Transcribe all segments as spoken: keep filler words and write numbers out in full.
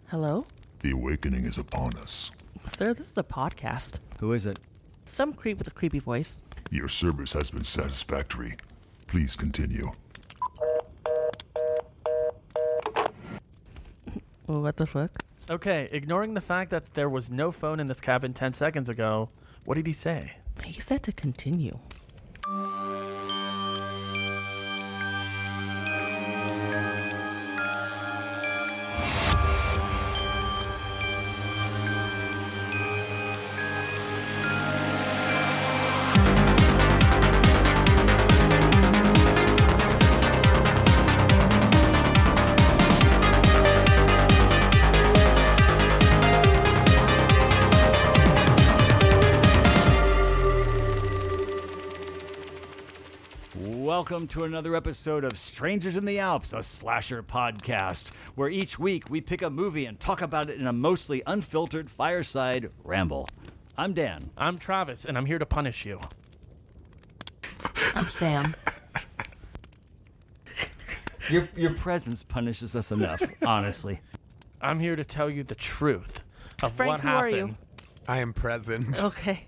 Hello? The awakening is upon us. Sir, this is a podcast. Who is it? Some creep with a creepy voice. Your service has been satisfactory. Please continue. What the fuck? Okay, ignoring the fact that there was no phone in this cabin ten seconds ago, what did he say? He said to continue. Welcome to another episode of Strangers in the Alps, a slasher podcast, where each week we pick a movie and talk about it in a mostly unfiltered fireside ramble. I'm Dan. I'm Travis, and I'm here to punish you. I'm Sam. Your your presence punishes us enough, honestly. I'm here to tell you the truth of Frank, what who are happened. you? I am present. Okay.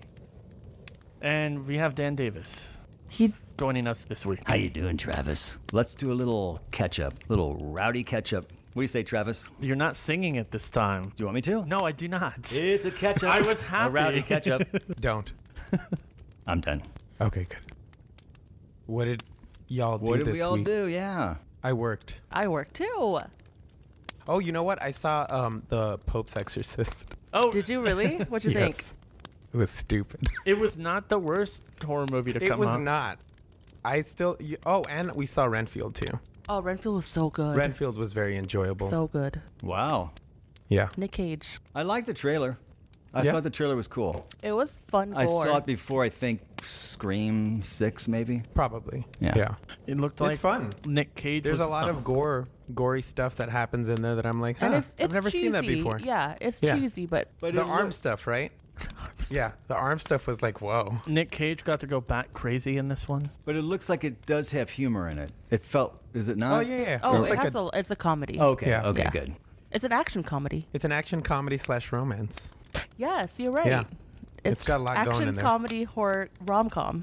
And we have Dan Davis He... joining us this week. How you doing, Travis? Let's do a little catch-up, little rowdy catch-up. What do you say, Travis? Do You're not singing it this time. you want me to? No, I do not. It's a catch-up. I was happy. A rowdy catch-up. Don't. I'm done. Okay, good. What did y'all do What did this we all week? do? Yeah. I worked. I work too. Oh, you know what? I saw um the Pope's Exorcist. Oh, Did you really? What'd you think? Yes. It was stupid. it was not the worst horror movie to It come was out. not. I still. y- Oh, and we saw Renfield too. Oh, Renfield was so good. Renfield was very enjoyable. So good. Wow. yeah. Nick Cage. I like the trailer. I Yeah. thought the trailer was cool. It was fun I gore. saw it before, I think, Scream six, maybe. Probably. Yeah. Yeah. It looked It's like fun. Nick Cage There's was a lot of gore, gory stuff that happens in there that I'm like, huh, And it's, it's I've never cheesy. seen that before. Yeah, it's Yeah. cheesy, but But The it arm looked- stuff, right? Yeah, the arm stuff was like, whoa. Nick Cage got to go back crazy in this one. But it looks like it does have humor in it. It felt, is it not? Oh yeah, yeah. oh, it's it like has a, a, it's a comedy. Oh, okay, Yeah. okay, Yeah. good. It's an action comedy. it's an action comedy slash romance. Yes, you're right. Yeah. It's It's got a lot going action in there. comedy horror rom com.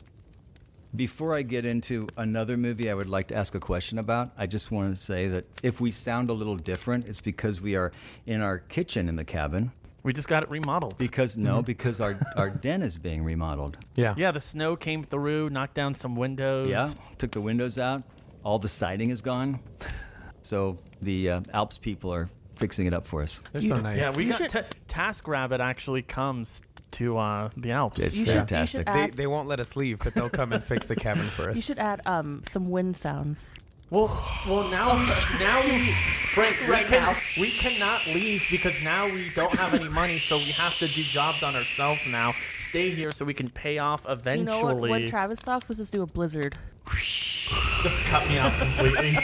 Before I get into another movie I would like to ask a question about, I just want to say that if we sound a little different, it's because we are in our kitchen in the cabin. We just got it remodeled. Because, Mm-hmm. no, because our, our den is being remodeled. Yeah. Yeah, the snow came through, knocked down some windows. Yeah, took the windows out. All the siding is gone. So the uh, Alps people are fixing it up for us. They're so You- nice. Yeah, we You got should- t- TaskRabbit actually comes to uh, the Alps. It's You should- you fantastic. should They, ask- they won't let us leave, but they'll come and fix the cabin for us. You should add um some wind sounds. Well, well now, now we, Frank, we, Right can, now. we cannot leave because now we don't have any money, so we have to do jobs on ourselves now. Stay here so we can pay off eventually. You know what? When Travis talks, let's just do a blizzard. Just cut me out completely.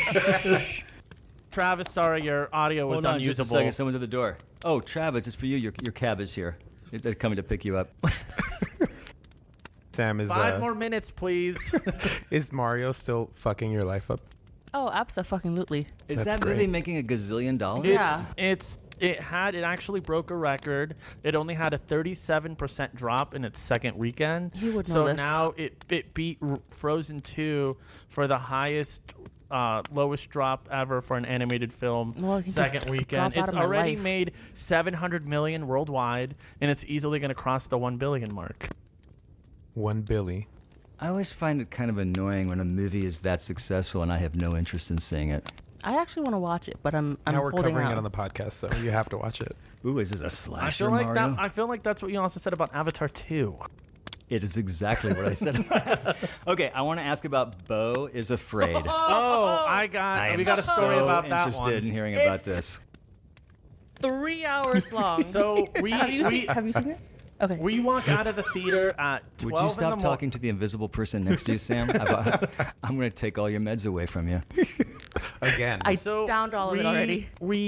Travis, sorry, your audio was Hold on just a unusable. second. Someone's at the door. Oh, Travis, it's for you. Your, your cab is here. They're coming to pick you up. Sam, is Five uh, more minutes, please. is Mario still fucking your life up? Oh, abso-fucking-lutely. Is That's that great. movie making a gazillion dollars? Yeah. It's, it's it had it actually broke a record. It only had a thirty-seven percent drop in its second weekend. You would know so this. now it it beat R- Frozen two for the highest uh, lowest drop ever for an animated film. Well, it can second just weekend. drop out It's of my already life. made seven hundred million worldwide, and it's easily going to cross the one billion mark. One Billy. I always find it kind of annoying when a movie is that successful and I have no interest in seeing it. I actually want to watch it, but I'm I'm now we're holding covering out. it on the podcast, so you have to watch it. Ooh, is this a I slasher, feel like Mario? that. I feel like that's what you also said about Avatar two. It is exactly what I said. Okay, I want to ask about Beau is Afraid. Oh, I got. I am we got a story so about that interested one. in hearing about It's- this. Three hours long. So we have you we seen, have you seen it? Okay. we walk out of the theater at twelve Would you in stop the mo- talking to the invisible person next to you, Sam? I've- I'm going to take all your meds away from you. Again. I So downed all of we, it already. We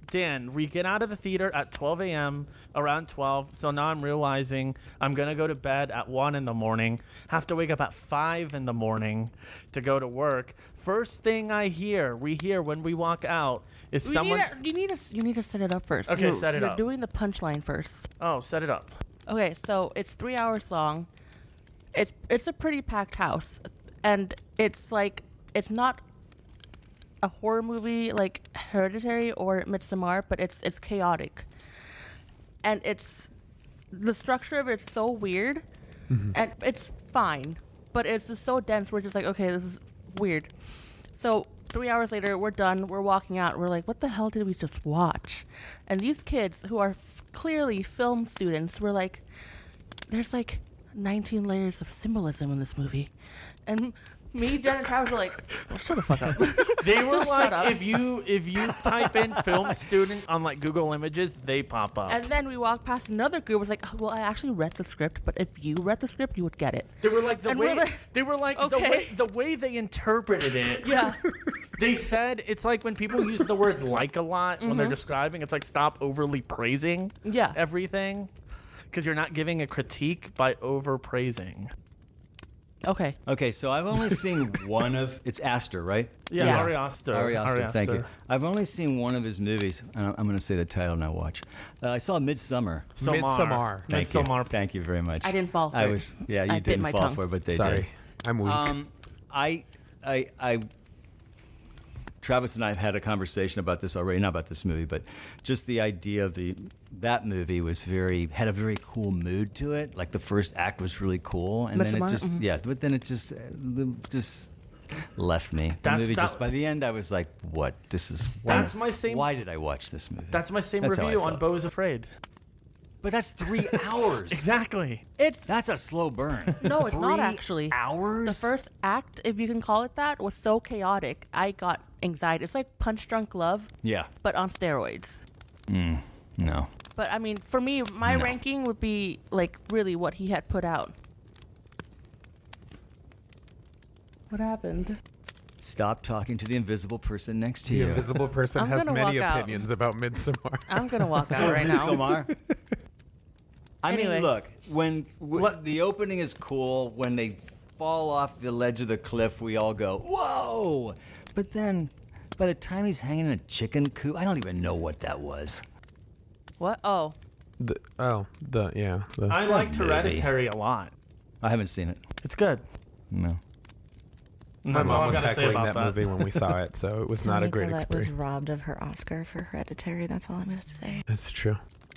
Dan, we get out of the theater at twelve a.m., around twelve. So now I'm realizing I'm going to go to bed at one in the morning, have to wake up at five in the morning to go to work. First thing I hear, we hear when we walk out, is We someone... need to, you need to you need to set it up first. Okay, You're- set it you're up. doing the punchline first. Oh, set it up. Okay, so it's three hours long. It's it's a pretty packed house, and it's like it's not a horror movie like Hereditary or Midsommar, but it's it's chaotic, and it's the structure of it's so weird, and it's fine, but it's just so dense. We're just like, okay, this is weird. So three hours later, we're done. We're walking out. We're like, what the hell did we just watch? And these kids who are f- clearly film students were like, there's like nineteen layers of symbolism in this movie. And me, Jen, and Travis were like, oh, shut the fuck up. They were like, up. if you if you type in film student on like Google Images, they pop up. And then we walked past another group. Was like, oh, well, I actually read the script, but if you read the script, you would get it. They were like the And way we're like, they were like the okay. way the way they interpreted it. Yeah. They said it's like when people use the word like a lot when they're describing. It's like stop overly praising Yeah. everything, because you're not giving a critique by over praising. Okay. Okay, so I've only seen one of it's Aster, right? Yeah, Yeah. Ari Aster. Ari Aster, thank you. Aster. I've only seen one of his movies, and I'm going to say the title now. Watch. Uh, I saw Midsummer. Midsommar. Midsommar. Thank Midsommar. you. Thank you very much. I didn't fall for I it. was, yeah, you I bit didn't my fall tongue. for it, but they Sorry, did. I'm weak. Um, I, I, I. Travis and I have had a conversation about this already, not about this movie, but just the idea of the that movie was very had a very cool mood to it. Like the first act was really cool, and then it Midsommar? just Mhm. yeah, but then it just uh, just left me. The That's- movie that- just by the end, I was like, "What? This is That's why, my same- Why did I watch this movie?" That's my same That's how I review on felt. Beau is Afraid. But that's three hours. Exactly. It's That's a slow burn. no, it's not Three actually. Hours. The first act, if you can call it that, was so chaotic. I got anxiety. It's like Punch Drunk Love, Yeah. but on steroids. No. But I mean, for me, my No. ranking would be like really what he had put out. What happened? Stop talking to the invisible person next to the you. invisible person I'm has gonna many walk out. opinions about Midsommar. I'm gonna walk out right now. Midsommar. I Anyway. mean, look, when, when the opening is cool, when they fall off the ledge of the cliff, we all go, whoa! But then, by the time he's hanging in a chicken coop, I don't even know what that was. What? Oh, The, oh, the yeah. The, I liked movie. Hereditary a lot. I haven't seen it. It's good. No. And my that's all mom I was gotta say heckling about that, that. movie when we saw it, so it was not a Toni great Collette was experience. robbed of her Oscar for Hereditary. That's all I'm going to say. It's true.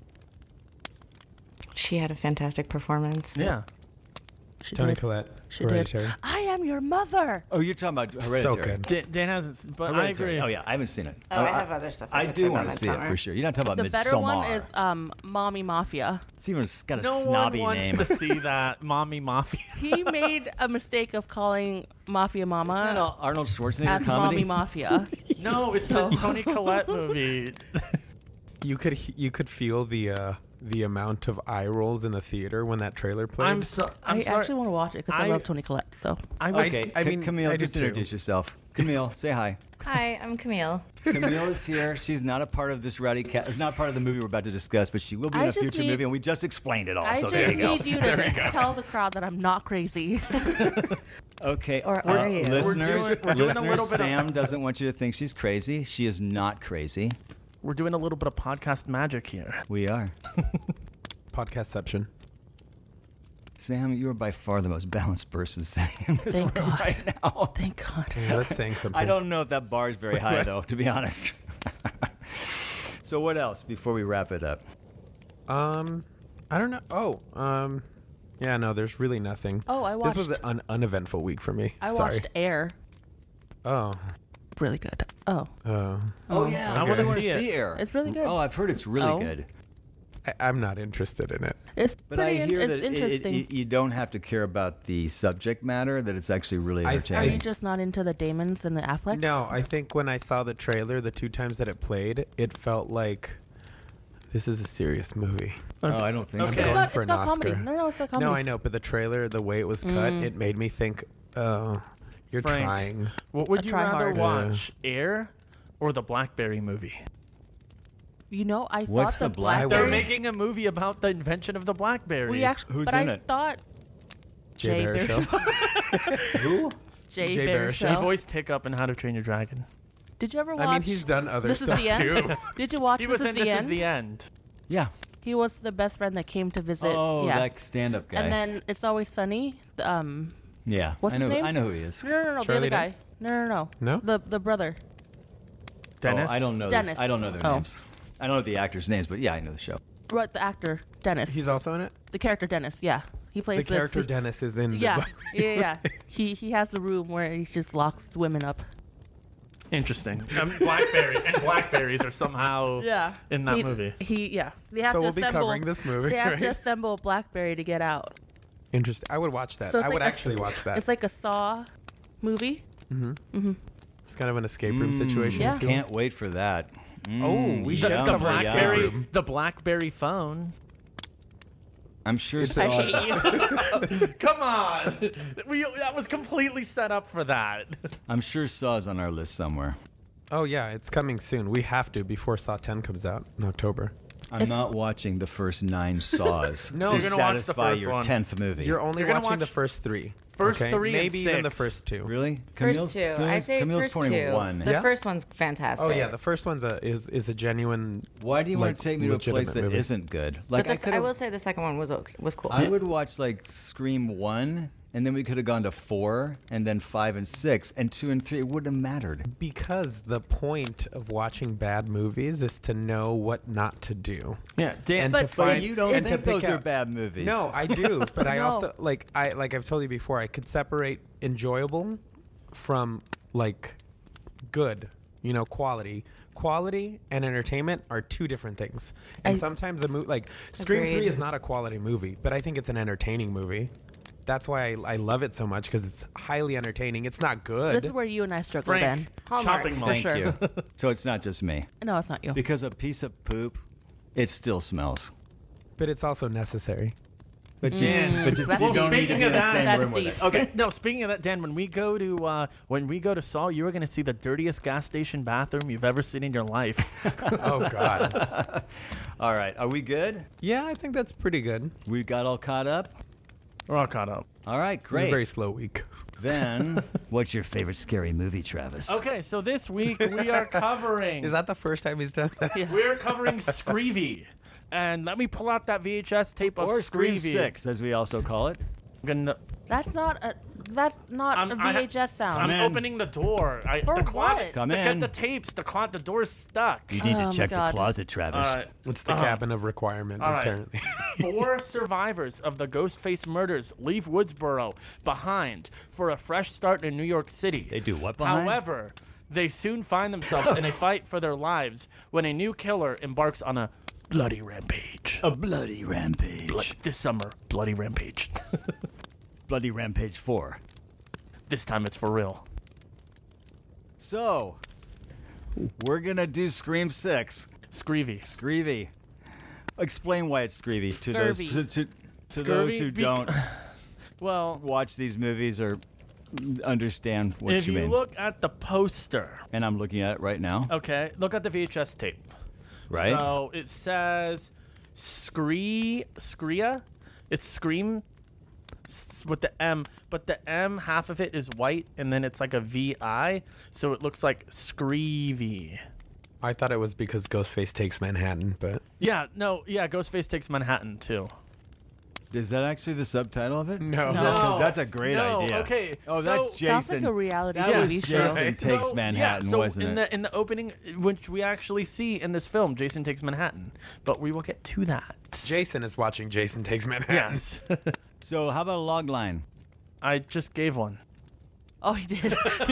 She had a fantastic performance. Yeah. she Toni did. Collette, She Hereditary. did. I am your mother. Oh, you're talking about Hereditary. So good. Dan, Dan hasn't, but Hereditary. I agree. Oh, yeah, I haven't seen it. Oh, I have other stuff I I could do say want about to see it Midsommar. for sure. You're not talking about The Midsommar. better one is um, Mommy Mafia. It's even got a No snobby one wants name. to see that. Mommy Mafia. He made a mistake of calling Mafia Isn't that Mama an Arnold Schwarzenegger as comedy? Mommy Mafia. No, it's the Toni Collette movie. You could he- you could feel the uh, the amount of eye rolls in the theater when that trailer played. I'm so. I'm I sorry. actually want to watch it because I, I- love Toni Collette. So I was. Okay, I I mean, mean, Camille, I do just too. introduce yourself. Camille, say hi. Hi, I'm Camille. Camille is here. She's not a part of this rowdy cat. It's not part of the movie we're about to discuss, but she will be I in a just future need- movie, and we just explained it all. I so just there you go. need you to tell the crowd that I'm not crazy. Okay, Or uh, are you? listeners, We're doing- we're doing a listeners, little bit of- Sam doesn't want you to think she's crazy. She is not crazy. We're doing a little bit of podcast magic here. We are. Podcastception. Sam, you are by far the most balanced person sitting in this Thank room God. right now. Thank God. Yeah, that's saying something. I don't know if that bar is very high, though, to be honest. So what else before we wrap it up? Um, I don't know. Oh, um, yeah, no, there's really nothing. Oh, I This was watched- an un- uneventful week for me. I Sorry. watched Air. Oh, Really good. Oh, oh, Oh, yeah. I I wanna really want to see it. see Air. It's really good. Oh, I've heard it's really Oh. good. I- I'm not interested in it. it's But pretty. I in- hear it's that it, it, interesting. you, you don't have to care about the subject matter, that it's actually really I- Are entertaining. you just not into the Damons and the Afflecks? No, I think when I saw the trailer, the two times that it played, it felt like this is a serious movie. oh, I don't think Okay. It's so. going not, for it's an not comedy. Oscar. No, no, it's not comedy. No, I know, but the trailer, the way it was cut, Mm. it made me think, oh, you're Frank. trying. What would A you try rather hard. watch, Air or the Blackberry movie? You know, I What's thought the Blackberry? They're Blackberry. making a movie about the invention of the BlackBerry. We actually, Who's but in I it? thought Jay Baruchel. Who? Jay, Jay Baruchel. he voiced Hiccup in How to Train Your Dragon. Did you ever watch? I mean, he's done other This stuff is the end. too. Did you watch He This was is in the This End? Is the End. Yeah. He was the best friend that came to visit. Oh, yeah. that stand-up guy. And then It's Always Sunny. Um, yeah. what's I know, his name? I know who he is. no, no, no, no, the Charlie other guy. Day? No, no, no, No? The the brother. Dennis. Oh, I don't know. Dennis. This. I don't know their Oh. names. I don't know the actors' names, but yeah, I know the show. Right, the actor Dennis. He's also in it. the character Dennis. Yeah, he The plays character this. Dennis is in. the Yeah, Black- yeah, yeah. He he has a room where he just locks women up. Interesting. Um, Blackberry and Blackberries are somehow Yeah, in that he, movie. He yeah. They have So to we'll be assemble. covering this movie, They have to right? assemble a BlackBerry to get out. Interesting. I would watch that. So it's I like would a- actually watch that. It's like a Saw movie. It's kind of an escape room situation. Yeah. feel. Can't wait for that. Oh, we should yum, The cover yum. Escape BlackBerry, Room. the BlackBerry phone. I'm sure It's I Saw's- hate you. Come on, we that was completely set up for that. I'm sure Saw's on our list somewhere. Oh yeah, it's coming soon. We have to before Saw ten comes out in October. I'm It's- not watching the first nine Saws No, to you're gonna watch the satisfy first your one. tenth movie. You're only You're gonna watching the watch first three. first okay? three and maybe even the six. first two. really? First Camille's, two. Camille's, I say Camille's first pouring two. one. The Yeah? first one's fantastic. Oh yeah, the first one's a is is a genuine. Why do you want like, to take me to a place legitimate that movie. isn't good? but Like I this, could I have. will say the second one was okay. Was cool. I would watch like Scream one, and then we could have gone to four, and then five and six, and two and three. It wouldn't have mattered. Because the point of watching bad movies is to know what not to do. Yeah, Dan. And But- to but find you don't and to think those pick are out- bad movies? No, I do, but I No. also like I like I've told you before. I could separate enjoyable from like good. You know, quality. Quality and entertainment are two different things. And I- sometimes a movie like Scream Agreed. Three is not a quality movie, but I think it's an entertaining movie. That's why I, I love it so much because it's highly entertaining. It's not good. This is where you and I struggle, Frank, Ben. Hallmark. chopping For mall. Thank sure. you. So it's not just me. No, it's not you. Because a piece of poop, it still smells. but it's also necessary. But you- Mm. but you, That's you deep. don't need to Speaking be in of the that, same that's room with deep. it. Okay, no. Speaking of that, Dan, when we go to uh, when we go to Saw, you are going to see the dirtiest gas station bathroom you've ever seen in your life. Oh God. All right, are we good? Yeah, I think that's pretty good. We got all caught up? We're all caught up. All right, It was a great. very slow week. Then, what's your favorite scary movie, Travis? Okay, so this week we are covering. Is that the first time he's done that? Yeah. We're covering Screevy. And let me pull out that V H S tape of Or Scream Screevy. six, as we also call it. I'm gonna, That's not a. That's not I'm- a I ha- V H S sound. I'm in. opening the door. I, For the closet. what? Come to in. get the tapes. The clo- the door's stuck. You need Oh, to my check the God. closet, Travis. All right. It's the Uh-huh. cabin of requirement, All right. apparently. Four survivors of the Ghostface murders leave Woodsboro behind for a fresh start in New York City. They do what behind? However, they soon find themselves in a fight for their lives when a new killer embarks on a bloody rampage. A bloody rampage. Blood- this summer, bloody rampage. Bloody Rampage four. This time it's for real. So, we're going to do Scream six. Screevy. Screevy. Explain why it's Screevy to those, to, Scurvy. to, to those Scurvy who be- don't Well, watch these movies or understand what if you you mean. look at the poster, And I'm looking at it right now. okay, look at the V H S tape. Right? So it says Scree Screa. It's Scream s- with the M, but the M half of it is white, and then it's like a V I, so it looks like Screevy. I thought it was because Ghostface takes Manhattan, but Yeah, no, yeah, Ghostface takes Manhattan too. Is that actually the subtitle of it? no. No. Because that's a great No, idea. okay, Oh, so- that's Sounds Jason. like a reality That Yeah. was T V Jason show. Right. Takes So, Manhattan, yeah, so wasn't in it? the in the opening, which we actually see in this film, Jason Takes Manhattan, but we will get to that. Jason is watching Jason Takes Manhattan. Yes, So how about a log line? I just gave one. Oh, he did.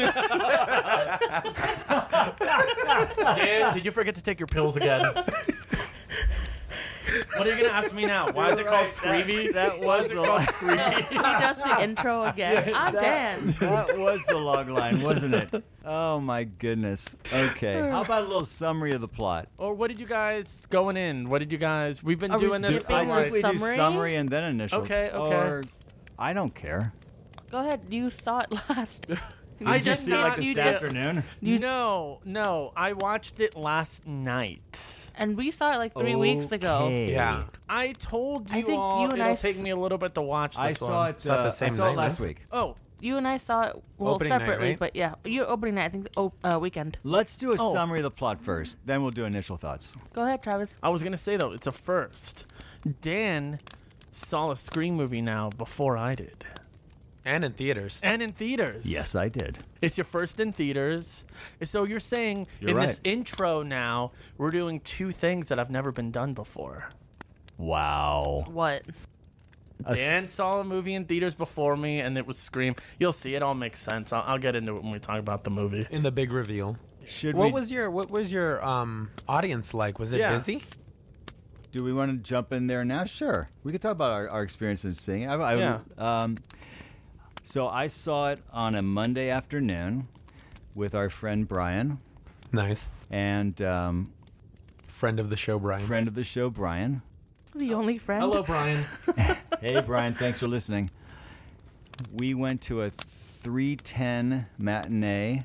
Dan, did you forget to take your pills again? What are you gonna ask me now? Why is it called Screevy? That was the Screevy. he does the intro again. I'm Dan. That was the log line, wasn't it? Oh my goodness. Okay. How about a little summary of the plot? Or what did you guys going in? What did you guys? We've been Are we doing this. skipping I the think we do summary? summary and then initial. Okay, okay. Or I don't care. Go ahead. You saw it last. I Did you just see it like not- this you just- afternoon? no, no. I watched it last night. and we saw it like three weeks ago. Okay. Yeah. I told you I think all you and it'll I take s- me a little bit to watch this I saw one. it. It's not Uh, the same I saw it night, last no? week. Oh, You and I saw it well Opening night, separately, right? but yeah, you opening night. I think oh, uh, weekend. Let's do a Oh. summary of the plot first. Then we'll do initial thoughts. Go ahead, Travis. I was gonna say though, it's a first. Dan saw a Scream movie now before I did, And in theaters. and in theaters. Yes, I did. It's your first in theaters. So you're saying You're in right. this intro now, we're doing two things that have never been done before. Wow. What? A s- Dan saw a movie in theaters before me, and it was Scream. You'll see, it all makes sense. I'll, I'll get into it when we talk about the movie. In the big reveal. Should What we? was your What was your um audience like? Was it Yeah. busy? Do we want to jump in there now? Sure. We could talk about our, our experience in seeing it. I, I, Yeah. Um, so I saw it on a Monday afternoon with our friend Brian Nice. and um, Friend of the show, Brian. friend of the show, Brian. The only friend. Hello, Brian. Hey, Brian, thanks for listening. We went to a three ten matinee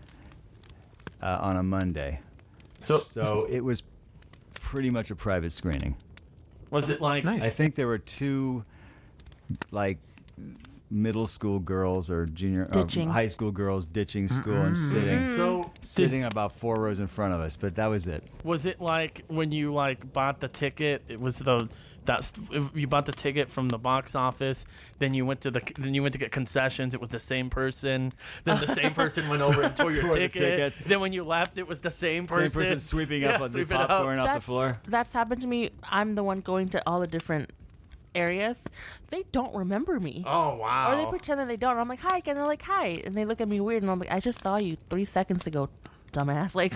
uh, on a Monday. So- so it was pretty much a private screening. Was it like? Nice. I think there were two, like, middle school girls or junior or Ditching. high school girls ditching school and sitting So sitting about four rows in front of us, but that was it. was it like when you like bought the ticket? It was the that's you bought the ticket from the box office. Then you went to the then you went to get concessions. It was the same person. Then the same person went over and tore your Tore the ticket. tickets. Then when you left, it was the same person. Same person sweeping Yeah, up on the sweeping up. popcorn off the That's, floor. that's happened to me. I'm the one going to all the different areas. They don't remember me. Oh wow! Or they pretend that they don't. I'm like, hi, and they're like, hi. And they look at me weird, and I'm like, I just saw you three seconds ago, dumbass. Like,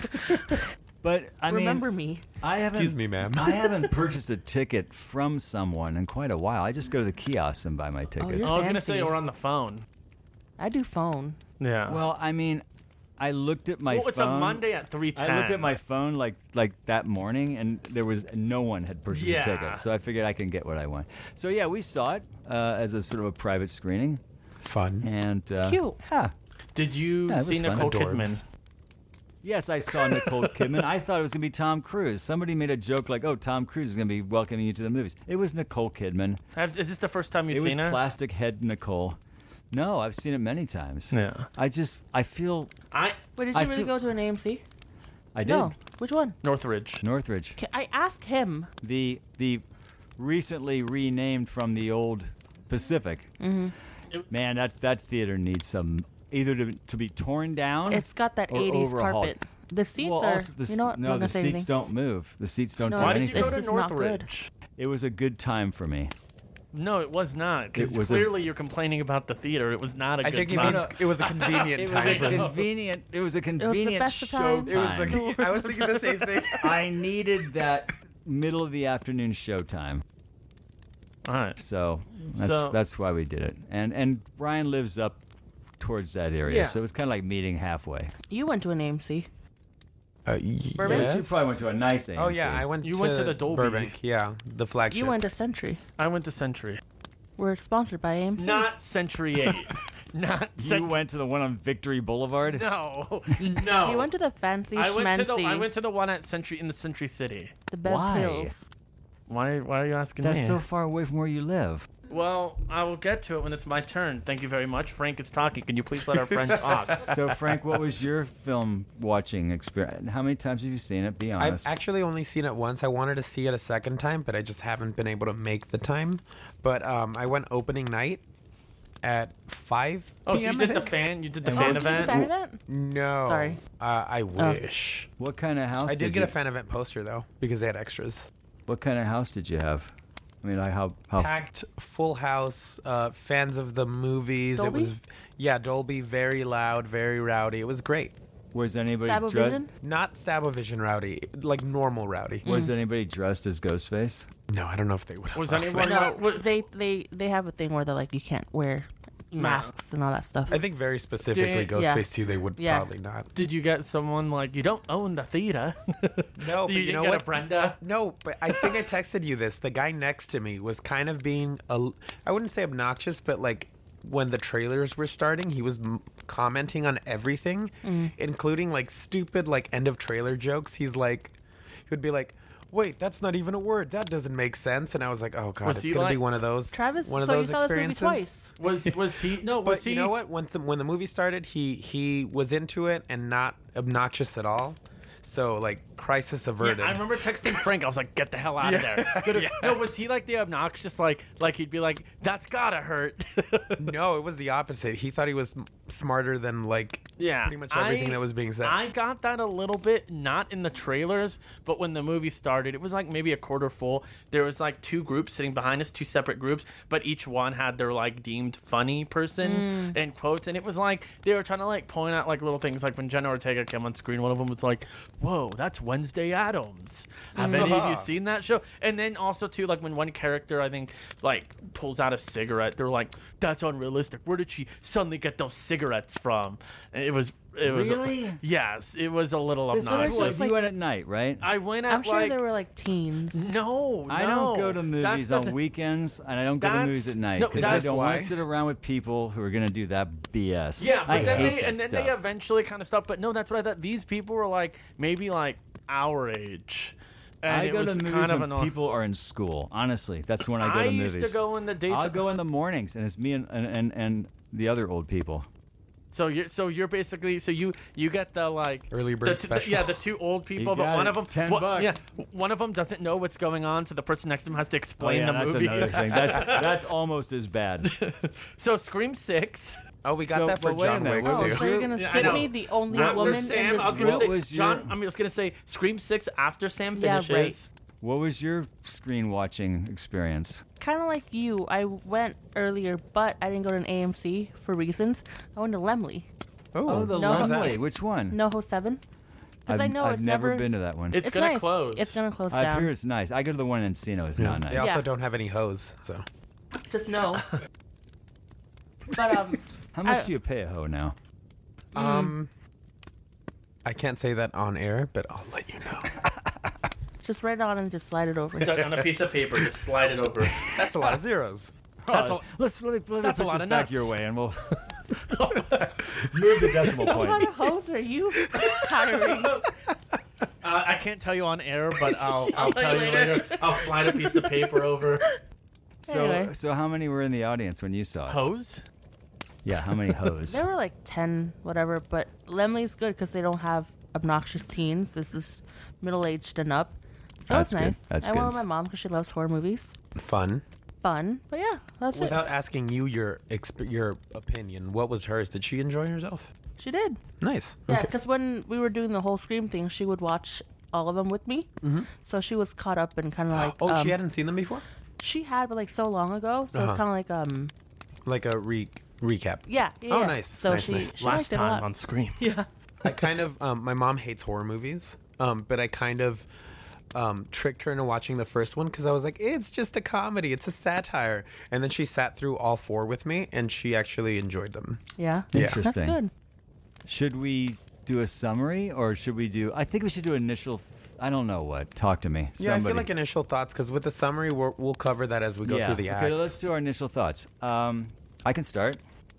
But I remember mean, me. I haven't. Excuse me, ma'am. I haven't purchased a ticket from someone in quite a while. I just go to the kiosk and buy my tickets. you're- I was gonna fancy. say we're on the phone. I do phone. Yeah. Well, I mean, I looked at my well, phone. it's a Monday at three ten. I looked at my phone like like that morning, and there was no one had purchased Yeah. a ticket. So I figured I can get what I want. So yeah, we saw it uh, as a sort of a private screening, Fun. and uh, Cute. Yeah. Did you Yeah, it was see fun. Nicole Adorbs. Kidman? Yes, I saw Nicole Kidman. I thought it was going to be Tom Cruise. Somebody made a joke like, "Oh, Tom Cruise is going to be welcoming you to the movies." It was Nicole Kidman. Have, is this the first time you've It was seen her? plastic head Nicole. No, I've seen it many times. Yeah. I just, I feel, I Wait, did I you really feel- go to an A M C? I did. No. Which one? Northridge. Northridge. Ca- I asked him. the the recently renamed from the old Pacific. Mm-hmm. Man, that that theater needs some either to, to be torn down. It's got that or eighties overhauled. carpet. The seats well, are. also the, you know what? no, I'm not the gonna say seats anything. don't move. The seats don't No, do Why it's- did you anything. go to it's just not good. Northridge? It was a good time for me. No, it was not. It Because was a- clearly you're complaining about the theater. It was not a I good think you time. mean it was a convenient It was time. a for me. convenient. It was a convenient best of show times. It was time. the, I was thinking the same thing. I needed that middle of the afternoon showtime. All right. So that's So- that's why we did it. And and Brian lives up towards that area, Yeah. so it was kind of like meeting halfway. You went to an A M C. Uh, y- Burbank? yes. You probably went to a nice A M C. Oh yeah, I went. You to went to the Dolby. Burbank. Yeah, the flagship. You went to Century. I went to Century. We're sponsored by A M C. Not Century eight. Not You Cent- went to the one on Victory Boulevard. No. No. You went to the fancy I went to the schmancy, I went to the one at Century in the Century City. the Bev Why? Hills. Why why are you asking That's me? so far away from where you live. Well, I will get to it when it's my turn. Thank you very much. Frank is talking. Can you please let our friend talk? So Frank, what was your film watching experience? How many times have you seen it? Be I've honest. actually only seen it once. I wanted to see it a second time, but I just haven't been able to make the time. But um, I went opening night at five Oh, so p.m. you I did the think? fan? You did the And fan Did you do the event? fan event? No. Sorry. Uh, I wish. what kind of house? I did did get you, a fan event poster though because they had extras. What kind of house did you have? I mean, like how how Packed, full house. Uh, fans of the movies. Dolby? It was yeah, Dolby. Very loud, very rowdy. It was great. was anybody Sabo dre- Vision? Not Stabovision rowdy, like normal rowdy. was anybody dressed as Ghostface? No, I don't know if they would. Was anyone No, what- they they they have a thing where they're like you can't wear masks and all that stuff. I think very specifically Did- yeah. Ghostface two. They would Yeah. probably not. Did you get someone like you don't own the theater? No, but you, you, didn't know get what? a Brenda? No, but I think I texted you this. The guy next to me was kind of being, a, I wouldn't say obnoxious, but like when the trailers were starting, he was m- commenting on everything, including like stupid like end of trailer jokes. He's like, he would be like, wait, that's not even a word. That doesn't make sense. And I was like, oh god, Was it's he gonna be like- one of those. Travis, one of so those you saw this movie experiences. twice. Was was he? No, was But he? you know what? When the, when the movie started, he he was into it and not obnoxious at all. So like crisis Yeah, averted. I remember texting Frank. I was like, "Get the hell out of there!" Go to- No, was he like the obnoxious? Like, like he'd be like, "That's gotta hurt." No, it was the opposite. He thought he was m- smarter than like Yeah, pretty much everything I- that was being said. I got that a little bit, not in the trailers, but when the movie started, it was like maybe a quarter full. There was like two groups sitting behind us, two separate groups, but each one had their like deemed funny person in quotes, and it was like they were trying to like point out like little things. Like when Jenna Ortega came on screen, one of them was like, "Whoa, that's Wednesday Addams." Have any of you seen that show? And then also too, like when one character I think like pulls out a cigarette, they're like, "That's unrealistic. Where did she suddenly get those cigarettes from?" And it was it was Really? yes, it was a little This obnoxious. is what just you like- went at night, right? I went at I'm sure like there were like teens. no, I no. don't go to That's movies the on thi- weekends, and I don't go to That's- movies at night no, because I that's don't want why. to sit around with people who are going to do that B S. Yeah, but I then hate they that and then stuff. they eventually kind of stopped. But no, that's what I thought. These people were like maybe like our age. And I it go was to movies kind of when annoying. people are in school. Honestly, that's when I go I to used movies. to go in the dates. I'll go in the mornings, and it's me and and, and, and the other old people. So you're so you're basically so you you get the like Early bird the, t- the- special. yeah, the two old people, but got one it. of them ten one, bucks. yeah, one of them doesn't know what's going on, so the person next to him has to Oh, explain yeah, the that's movie. another thing. That's that's almost as bad. So Scream Six. oh, we got So, that for but wait a John minute, Wick what Oh, too. was so your- you're gonna Yeah, I skip know. me, the only After woman Sam, in this I was gonna What say, was John. your- I mean, I was gonna say Scream Six after Sam Yeah, finishes. right. What was your screen watching experience? Kind of like you. I went earlier, but I didn't go to an A M C for reasons. I went to Lemley, Oh, the no. Lemley. Which one? NoHo Seven, because I've, I know I've it's never, never been to that one. It's, It's gonna nice. close. It's gonna close I down. hear it's nice. I go to the one in Encino. It's Yeah. not nice. They also Yeah. don't have any hose, so Just no. But um, How much I- do you pay a hoe now? um, I can't say that on air, but I'll let you know. just write it on and just slide it over. on a piece of paper, just slide it over. That's a lot of zeros. That's Oh, a- let's let me, let me that's a push lot this of back nuts. your way, and we'll move the decimal What kind point. of hoes are you hiring? Uh, I can't tell you on air, but I'll I'll tell you later. I'll slide a piece of paper over. So, Anyway. so how many were in the audience when you saw it? Hose? Yeah, how many hoes? There were like ten, whatever. But Lemley's good because they don't have obnoxious teens. This is middle-aged and up, so That's it's good. nice. That's I went good. with my mom because she loves horror movies. Fun. Fun, but yeah, that's Without it. asking you your exp- your opinion, what was hers? Did she enjoy herself? She did. Nice. Yeah, Okay. because when we were doing the whole Scream thing, she would watch all of them with me. Mm-hmm. So she was caught up and kind of like. Oh, um, she hadn't seen them before? She had, but like so long ago. So Uh-huh. it's kind of like um. Like a re- recap. Yeah. yeah Oh, yeah. nice, So nice, she, nice. she Last liked it a time lot. on Scream. Yeah. I kind of um, my mom hates horror movies, um, but I kind of um, tricked her into watching the first one because I was like, it's just a comedy, it's a satire, and then she sat through all four with me, and she actually enjoyed them. Yeah. Yeah. Interesting. That's good. Should we do a summary, or should we do? I think we should do initial. Th- I don't know what. Talk to me. Yeah, I Somebody. feel like initial thoughts because with the summary, we're, we'll cover that as we go yeah. through the acts. Okay, let's do our initial thoughts. Um, I can start.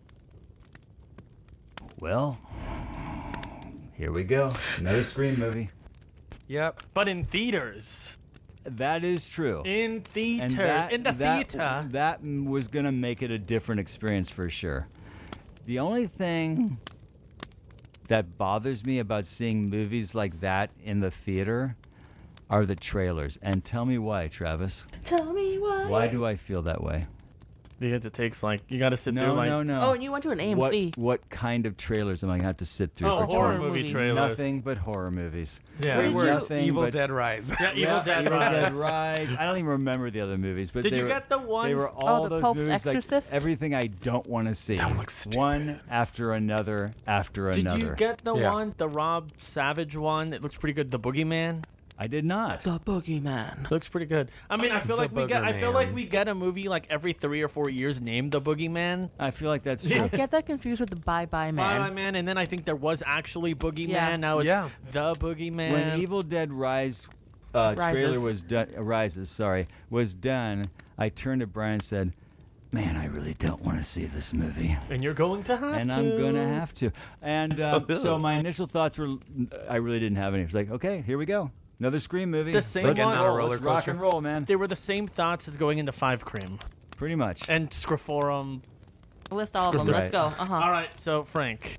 Well, here we go. Another Scream movie. Yep. But in theaters. That is true. In theater. And that, in the that, theater. that m- was going to make it a different experience for sure. The only thing that bothers me about seeing movies like that in the theater are the trailers. And tell me why, Travis. Tell me why. Why do I feel that way? Because it takes like you got to sit there No, like no, no. Oh, and you went to an A M C. What, what kind of trailers am I going to have to sit through oh for horror trailers? movie movies. trailers. Nothing but horror movies. Yeah. Where Three did words, Nothing Evil but- Dead Rise. Yeah, Evil Yeah, Dead Evil Rise. Dead Rise. I don't even remember the other movies, but Did they you were, get the one? They were all the those Pope's movies Exorcist? like everything I don't want to see. That one looks stupid. One after another after Did another. you get the Yeah. one, the Rob Savage one? It looks pretty good. The Boogeyman. I did not. The Boogeyman. Looks pretty good. I mean, I feel The like we get. I feel Boogerman. like we get a movie like every three or four years named The Boogeyman. I feel like that's I true. get that confused with the Bye Bye Bye Man. Bye Man, and then I think there was actually Boogeyman. Yeah. Now it's Yeah. The Boogeyman. When Evil Dead Rise uh, Rises. trailer was done, uh, rises, sorry, was done, I turned to Brian and said, "Man, I really don't want to see this movie." and you're going to have and to. I'm gonna have to. And um, so my initial thoughts were, I really didn't have any. It was like, okay, here we go. Another Scream movie. The same Let's one- roll. on a roller Let's rock coaster. and roll, man. They were the same thoughts as going into Five Cream Pretty much. and Scriforum. List all of them. Right. Let's go. Uh huh. All right, so Frank.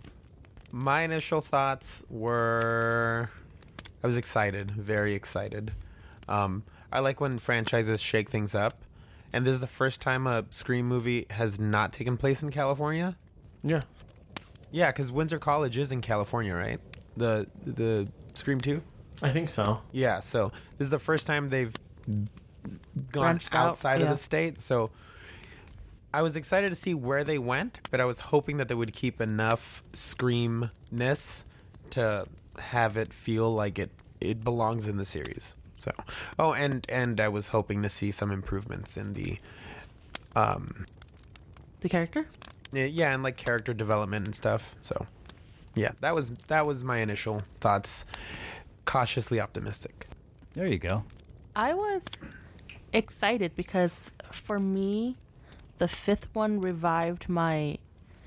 My initial thoughts were I was excited, very excited. Um, I like when franchises shake things up. And this is the first time a Scream movie has not taken place in California. Yeah. Yeah, because Windsor College is in California, right? The the Scream two? I think so. Yeah, so this is the first time they've gone Branched out, outside of yeah. the state. So I was excited to see where they went, but I was hoping that they would keep enough Scream-ness to have it feel like it, it belongs in the series. So, oh, and and I was hoping to see some improvements in the, um, The character. yeah, and like character development and stuff. So, yeah, that was that was my initial thoughts. Cautiously optimistic. There you go. I was excited because for me, the fifth one revived my,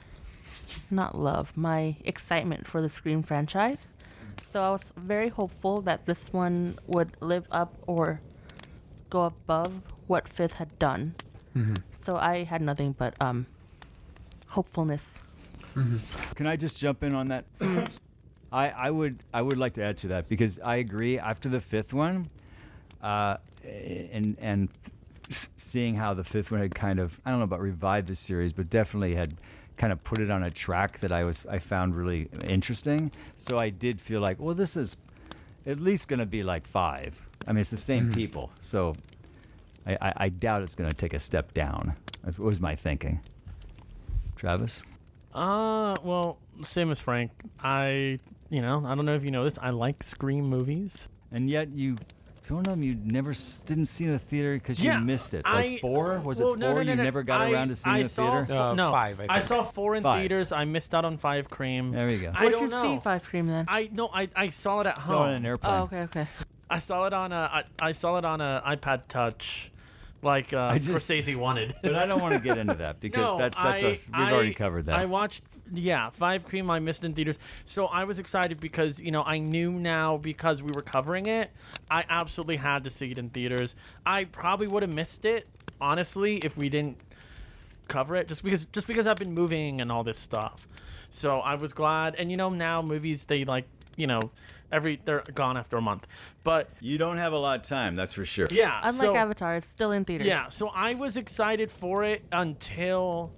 not love, my excitement for the Scream franchise. So I was very hopeful that this one would live up or go above what fifth had done. Mm-hmm. So I had nothing but um, hopefulness. Can I just jump in on that? I, I would I would like to add to that because I agree. After the fifth one, uh, and and seeing how the fifth one had kind of I don't know about revived the series, but definitely had kind of put it on a track that I was I found really interesting. So I did feel like, well, this is at least going to be like five. I mean, it's the same people, so I, I, I doubt it's going to take a step down. It was my thinking. Travis. Uh, well, same as Frank. I, you know, I don't know if you know this. I like Scream movies. And yet you, some of them you never s- didn't see in the theater because Yeah, you missed it. I- Like four? Was well, it no, four? no, no, you no. never got I- around to seeing I in the saw theater? f- Uh, no, five, I think. saw four in Five. theaters. I missed out on Five Cream. There we go. I Where'd don't you know. see Five Cream then? I no, I, I saw it at home. Saw it on an airplane. Oh, okay, okay. I saw it on a I, I saw it on a iPad Touch, like uh, I just- Scorsese wanted. But I don't want to get into that because No, that's that's I- a, we've I- already covered that. I watched, yeah, Five Cream. I missed in theaters, so I was excited because you know I knew now because we were covering it. I absolutely had to see it in theaters. I probably would have missed it honestly if we didn't cover it, just because just because I've been moving and all this stuff. So I was glad, and you know now movies they like you know every they're gone after a month, but you don't have a lot of time, that's for sure. yeah, Unlike so, Avatar, it's still in theaters. yeah, so I was excited for it until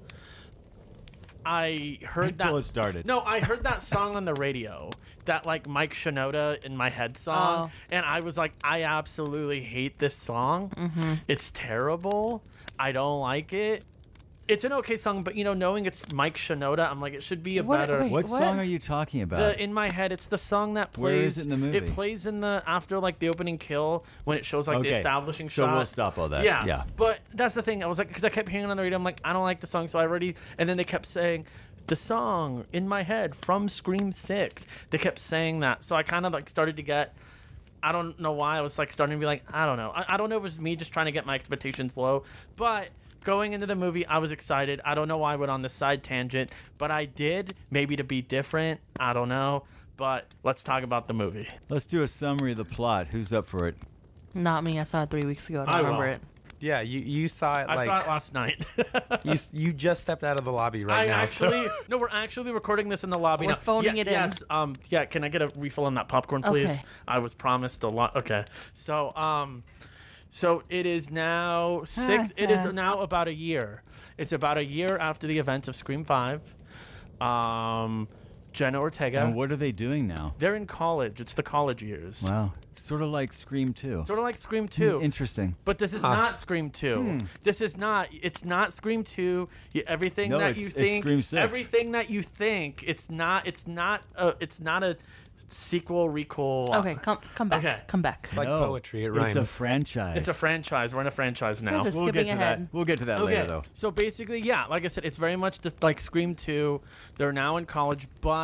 I heard Until that. it started. No, I heard that song on the radio, that like Mike Shinoda in my head song, Oh. and I was like, I absolutely hate this song. Mm-hmm. It's terrible. I don't like it. It's an okay song, but you know, knowing it's Mike Shinoda, I'm like, it should be a What- better. wait. What, What? song are you talking about? The, in my head, it's the song that plays. Where is it in the movie? It plays in the after like the opening kill when it shows like the Okay, establishing so shot. we'll stop all that. Yeah, Yeah. But that's the thing. I was like, because I kept hearing it on the radio. I'm like, I don't like the song, so I already. And then they kept saying the song in my head from Scream Six. They kept saying that, so I kind of like started to get. I don't know why I was like starting to be like, I don't know. I, I don't know if it was me just trying to get my expectations low, but. Going into the movie, I was excited. I don't know why I went on this side tangent, but I did. Maybe to be different. I don't know. But let's talk about the movie. Let's do a summary of the plot. Who's up for it? Not me. I saw it three weeks ago. I don't I remember will. it. Yeah, you, you saw it I like saw it last night. you you just stepped out of the lobby right I now. so- actually no, we're actually recording this in the lobby. We're now. phoning Yeah, it in. Yes. Um. Yeah. Can I get a refill on that popcorn, please? Okay. I was promised a lot. Okay. So um, so it is now six. it is now about a year. It's about a year after the events of Scream Five. Um, Jenna Ortega. And what are they doing now? They're in college. It's the college years. Wow. Sort of like Scream two. Sort of like Scream Two. Interesting. But this is not Scream two. This is not. It's not Scream two. You, everything No, that it's- you it's think. Scream six. Everything that you think. It's not. It's not. A, it's not a sequel recall. Okay, come come back. Okay. Come back. It's like No, poetry. It rhymes. It's a franchise. It's a franchise. We're in a franchise now. Just We'll get skipping to ahead. that. We'll get to that Okay, later, though. so basically, yeah, like I said, it's very much just like Scream two. They're now in college, but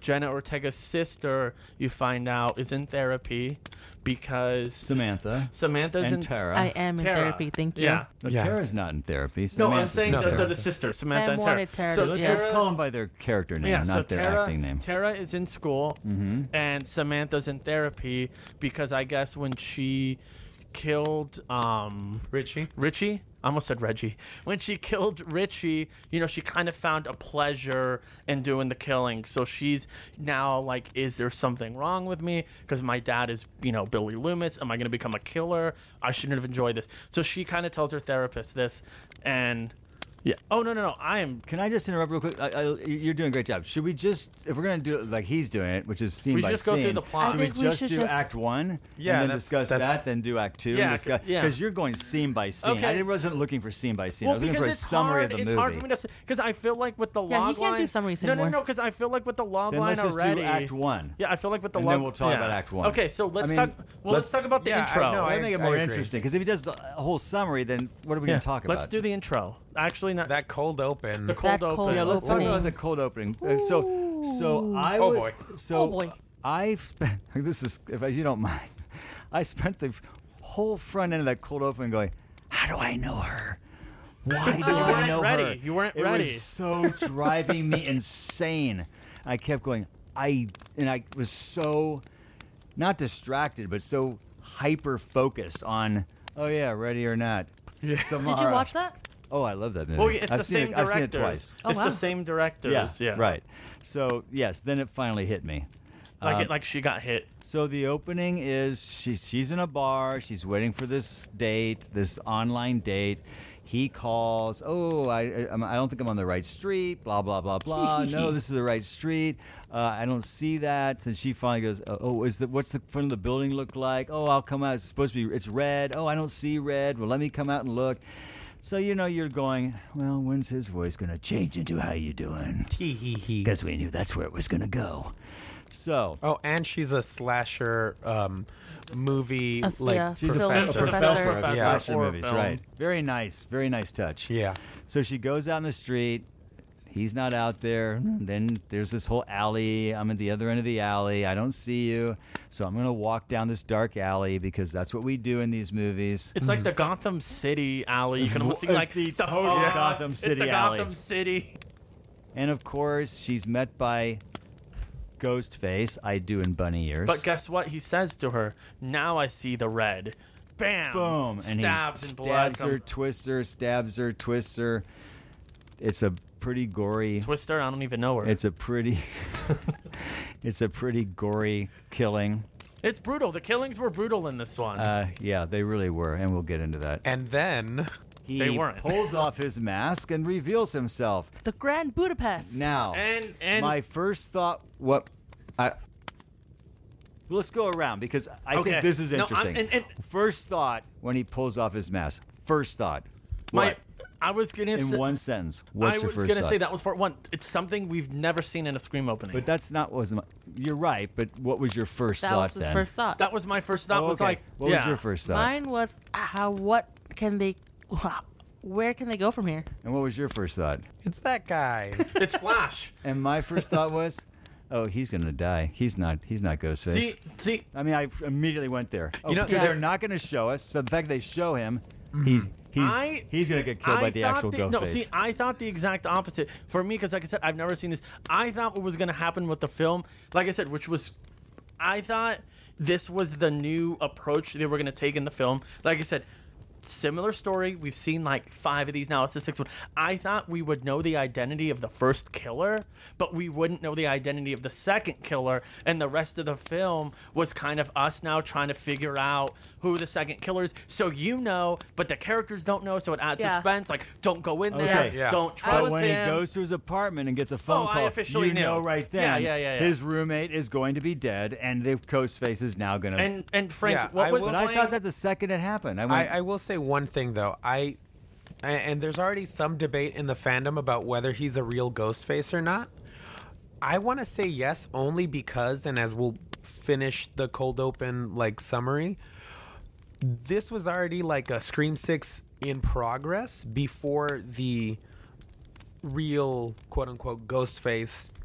Jenna Ortega's sister, you find out, is in therapy because Samantha Samantha's and in Tara. I am in Tara. therapy. Thank you. Yeah. No, Yeah. Tara's not in therapy. No, I'm Samantha's saying in No, the, the, therapy. the sister, Samantha Sam and Tara. wanted Tara So to Let's Yeah. just call them by their character name, yeah, not so their Tara, acting name. Tara is in school, Mm-hmm. and Samantha's in therapy because I guess when she killed um, Richie. Richie, I almost said Reggie. When she killed Richie, you know, she kind of found a pleasure in doing the killing. So she's now like, is there something wrong with me? Because my dad is, you know, Billy Loomis. Am I going to become a killer? I shouldn't have enjoyed this. So she kind of tells her therapist this, and yeah. Oh no no no! I am. Can I just interrupt real quick? I, I, you're doing a great job. Should we just, if we're going to do it like he's doing it, which is scene We by should just go scene, through the plot. should I we think we just should do just- Act One Yeah, and then that's- discuss that's- that, then do Act Two? Yeah, Because yeah. you're going scene by scene. Okay, I wasn't looking for scene by scene. Well, I was looking because for a it's summary hard. of the It's movie. hard for me to because I feel like with the Yeah, log he can't do line. summaries no, no, anymore. no. Because I feel like with the log Then line let's just already. do Act One. Yeah, I feel like with the And log. then we'll talk yeah. about Act One. Okay, so let's I talk. mean, Well, let's, let's- talk about the yeah, I intro. know, I- That'd make it more agree. interesting because if he does the whole summary, then what are we Yeah, going to talk about? Let's do the intro. Actually, not That cold open. the cold That open. cold Yeah, let's talk opening. about the cold opening. Uh, So, so I Oh, would- boy. So Oh, boy. I've this is if you don't mind, I spent the whole front end of that cold opening going, how do I know her? Why do You I weren't know ready. her? You weren't it ready. was so driving me insane. I kept going. I and I was so not distracted, but so hyper focused on. Oh yeah, ready or not. Did you Samara. watch that? Oh, I love that movie. Well, it's I've the seen same it, I've seen it directors. twice. Oh, it's wow. the same directors. Yeah, Right. So yes, then it finally hit me. Like Um, it, like she got hit. So the opening is she, she's in a bar. She's waiting for this date, this online date. He calls. Oh, I I, I don't think I'm on the right street. Blah blah blah blah. No, this is the right street. Uh, I don't see that. And she finally goes, oh, oh, is the what's the front of the building look like? Oh, I'll come out. It's supposed to be. It's red. Oh, I don't see red. Well, let me come out and look. So you know you're going. Well, when's his voice gonna change into how you doing? Hee hee hee. Because we knew that's where it was gonna go. So Oh, and she's a slasher um, movie A- like yeah, she's a, Film a professor. professor of Professor, Yeah. slasher horror movies, film. right? Very nice, very nice touch. Yeah. So she goes out in the street. He's not out there. Then there's this whole alley. I'm at the other end of the alley. I don't see you. So I'm going to walk down this dark alley because that's what we do in these movies. It's like the Gotham City alley. You can almost see It's like the the total fog. Gotham It's City the alley. Gotham City. And of course, she's met by Ghostface. I do in bunny ears. But guess what? He says to her, "Now I see the red." Bam! Boom. And Stabs he and blood. stabs her, Come- twists her, stabs her, twists her. It's a pretty gory. Twister. I don't even know her. It's a pretty. It's a pretty gory killing. It's brutal. The killings were brutal in this one. Uh, yeah, they really were, and we'll get into that. And then He They weren't. pulls off his mask and reveals himself. The Grand Budapest. Now, and and my first thought, what I. Let's go around because I Okay. think this is No, I'm- interesting. and- and- first thought when he pulls off his mask. First thought. my, What? I was gonna In say, one sentence. I What's your was first gonna thought? say that was part one. It's something we've never seen in a Scream opening. But that's not was my, you're right. But what was your first that thought was his then? first thought. that was my first thought. Oh, Was okay. like, what yeah. was your first thought? Mine was how. What can they? Where can they go from here? And what was your first thought? it's that guy. It's Flash. And my first thought was, oh, he's gonna die. He's not. He's not Ghostface. see, see, I mean, I immediately went there. Oh, You know, because yeah. they're not going to show us. So the fact they show him, he's he's I- he's going to get killed I by the thought actual the- Ghostface. No, see, I thought the exact opposite. For me, because like I said, I've never seen this. I thought what was going to happen with the film, like I said, which was, I thought this was the new approach they were going to take in the film. Like I said, similar story. We've seen like five of these now. It's the sixth one. I thought we would know the identity of the first killer, but we wouldn't know the identity of the second killer. And the rest of the film was kind of us now trying to figure out who the second killer is. So you know, but the characters don't know, so it adds Yeah. suspense. Like, don't go in there. Okay. Yeah. Don't I trust but when him. he goes to his apartment and gets a phone Oh, I call, officially you knew. know right then Yeah, yeah, yeah, yeah. his roommate is going to be dead, and the Ghostface is now going to. and and Frank, Yeah, what I was will- But I playing- thought that the second it happened, I I, went. I will say one thing though. I a- and there's already some debate in the fandom about whether he's a real Ghostface or not. I want to say yes only because, and as we'll finish the cold open like summary, this was already like a Scream six in progress before the real quote unquote Ghostface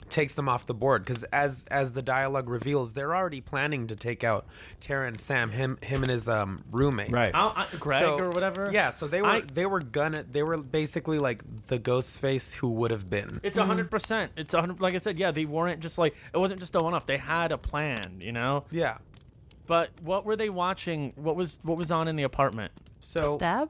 takes them off the board because as as the dialogue reveals, they're already planning to take out Tara and Sam, him him and his um roommate. Right. I, I, Greg So- or whatever. Yeah, so they were I- they were gonna they were basically like the Ghostface who would have been. It's a hundred percent. It's a hundred. Like I said, yeah, they weren't just like it wasn't just a one-off. They had a plan, you know. Yeah. But what were they watching? What was what was on in the apartment? So Stab?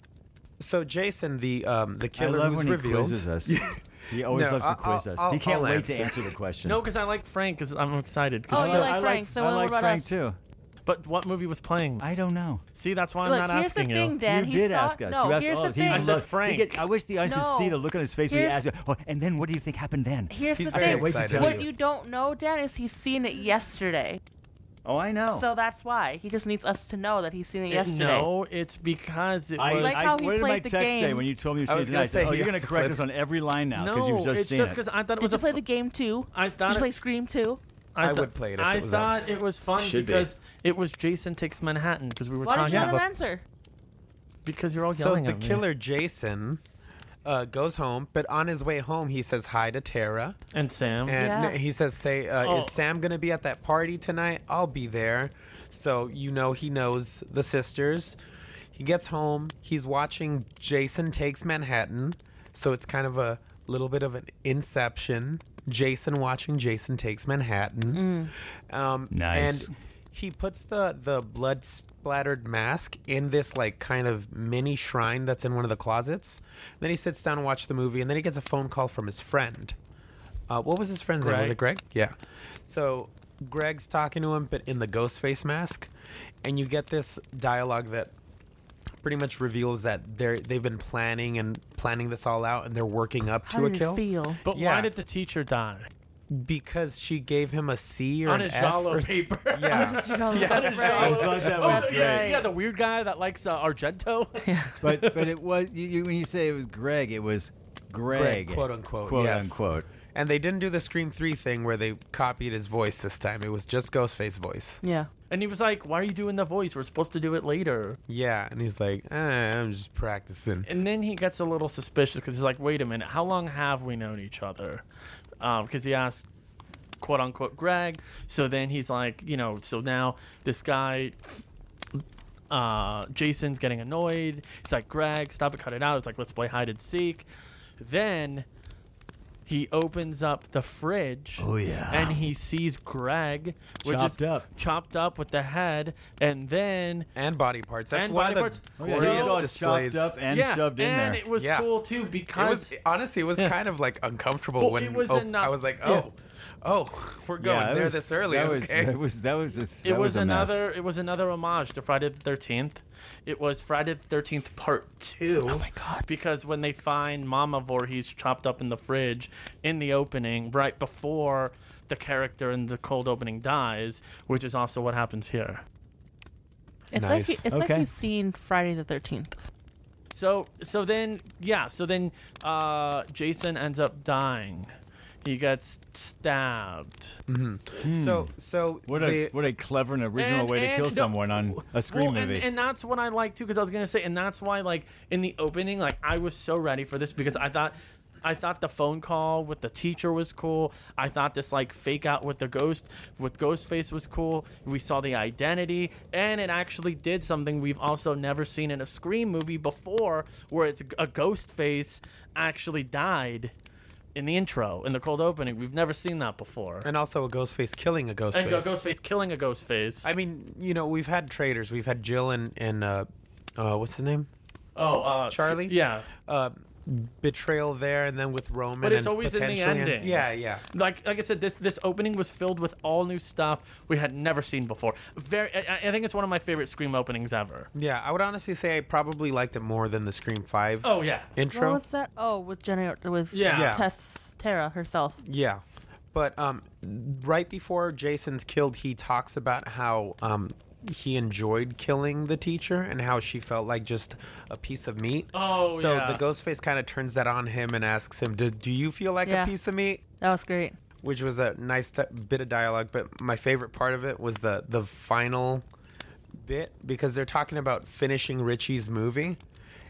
so Jason, the um the I killer love who's when he revealed. quizzes us. He always No, loves to I'll- quiz us. I'll- he can't I'll wait to answer. answer the question. No, because I like Frank. Because I'm excited. 'cause Oh, he's you so- like I Frank, like, so I what like about Frank us? too. But what movie was playing? I don't know. See, that's why I'm Look, not here's asking the thing, you. Dan. you he did saw, ask us. No, you asked here's all the of us. He thing. I would said love- Frank. he get- I wish the audience could No. see the look on his face when he Here's- asked, oh, and then what do you think happened then? Here's He's the very thing. wait to excited. tell What you don't know, Dan, is he's seen it yesterday. Oh, I know. So that's why. He just needs us to know that he's seen it It- yesterday. no, it's because it I, was. Like I, how he what did my played the text say game. when you told me you I were was seeing it gonna tonight? I said, say oh, he you're going has to to correct flip- us on every line now because no, you've just it's seen just it. because I thought it Did was you a play fu- the game too? I thought Did you it- play Scream too? I thought- would play it if I it was on. thought it was fun Should be. because it was Jason Takes Manhattan because we were Why did talking you let him about answer? because you're all So yelling the at me. killer Jason uh, goes home, but on his way home he says hi to Tara, and Sam. and Yeah. he says, "Say, uh, Oh. is Sam gonna be at that party tonight? I'll be there." So you know he knows the sisters. He gets home. He's watching Jason Takes Manhattan, so it's kind of a little bit of an inception. Jason watching Jason Takes Manhattan. Um, Nice. And he puts the the blood splattered mask in this like kind of mini shrine that's in one of the closets. Then he sits down and watches the movie, and then he gets a phone call from his friend. Uh, what was his friend's name? Was Greg. it Greg? Yeah. So Greg's talking to him, but in the ghost face mask, and you get this dialogue that pretty much reveals that they're they've been planning and planning this all out, and they're working up How to a did kill it feel? But Yeah. why did the teacher die? because she gave him a C or On an his F Jalo or paper. Yeah. You know, Yeah. that's right. I thought that Oh, was yeah, great. yeah, the weird guy that likes uh, Argento. But but it was you, you, when you say it was Greg, it was Greg, Greg, quote unquote, quote yes. unquote. And they didn't do the Scream three thing where they copied his voice this time. It was just Ghostface voice. Yeah. And he was like, "Why are you doing the voice? We're supposed to do it later." Yeah, and he's like, eh, I'm just practicing. And then he gets a little suspicious because he's like, "Wait a minute, how long have we known each other?" Because he asked, "quote unquote," Greg. So then he's like, you know, so now this guy, uh, Jason's getting annoyed. He's like, "Greg, stop it, cut it out." It's like, "Let's play hide and seek." Then he opens up the fridge. Oh, yeah. And he sees Greg, which Chopped is up. chopped up with the head, and then And body parts. That's And one body of the parts. Oh, yeah, he glorious was all displays. chopped up and yeah, shoved in and there. it was Yeah. cool too It because was honestly, it was Yeah. kind of like uncomfortable Well, when it was oh, enough- I was like, yeah. oh, oh, we're going Yeah, it there was- this early. That was okay. that was that was a, that it was, a mess. another it was another homage to Friday the thirteenth. It was Friday the thirteenth Part Two. Oh my god! Because when they find Mama Voorhees chopped up in the fridge in the opening, right before the character in the cold opening dies, which is also what happens here. It's Nice. like he, it's like Okay. he's seen Friday the thirteenth. So so then yeah so then uh, Jason ends up dying. He gets stabbed. So, so What the, a what a clever and original And- way to and- kill no, someone on a Scream well, movie. And, and that's what I like too, because I was gonna say, and that's why, like in the opening, like I was so ready for this because I thought, I thought the phone call with the teacher was cool. I thought this like fake out with the ghost, with Ghostface was cool. We saw the identity, and it actually did something we've also never seen in a Scream movie before, where it's a Ghostface actually died in the intro, in the cold opening. We've never seen that before. and also a ghost face killing a ghost And a face. Ghostface killing a Ghostface. I mean, you know, we've had traitors. We've had Jill and and uh, uh, what's his name? oh, uh, Charlie? Yeah. Uh, betrayal there, and then with Roman. But it's and always in the potentially ending. Yeah, yeah. Like like I said, this this opening was filled with all new stuff we had never seen before. Very, I, I think it's one of my favorite Scream openings ever. Yeah, I would honestly say I probably liked it more than the Scream five Oh yeah, intro. What was that? Oh, with Jenna, with Yeah. Yeah. Tess Tara herself. Yeah. But um, right before Jason's killed, he talks about how um, he enjoyed killing the teacher and how she felt like just a piece of meat. Oh, so yeah. the Ghostface kind of turns that on him and asks him, do, do you feel like Yeah. a piece of meat? That was great. Which was a nice t- bit of dialogue. But my favorite part of it was the, the final bit, because they're talking about finishing Richie's movie.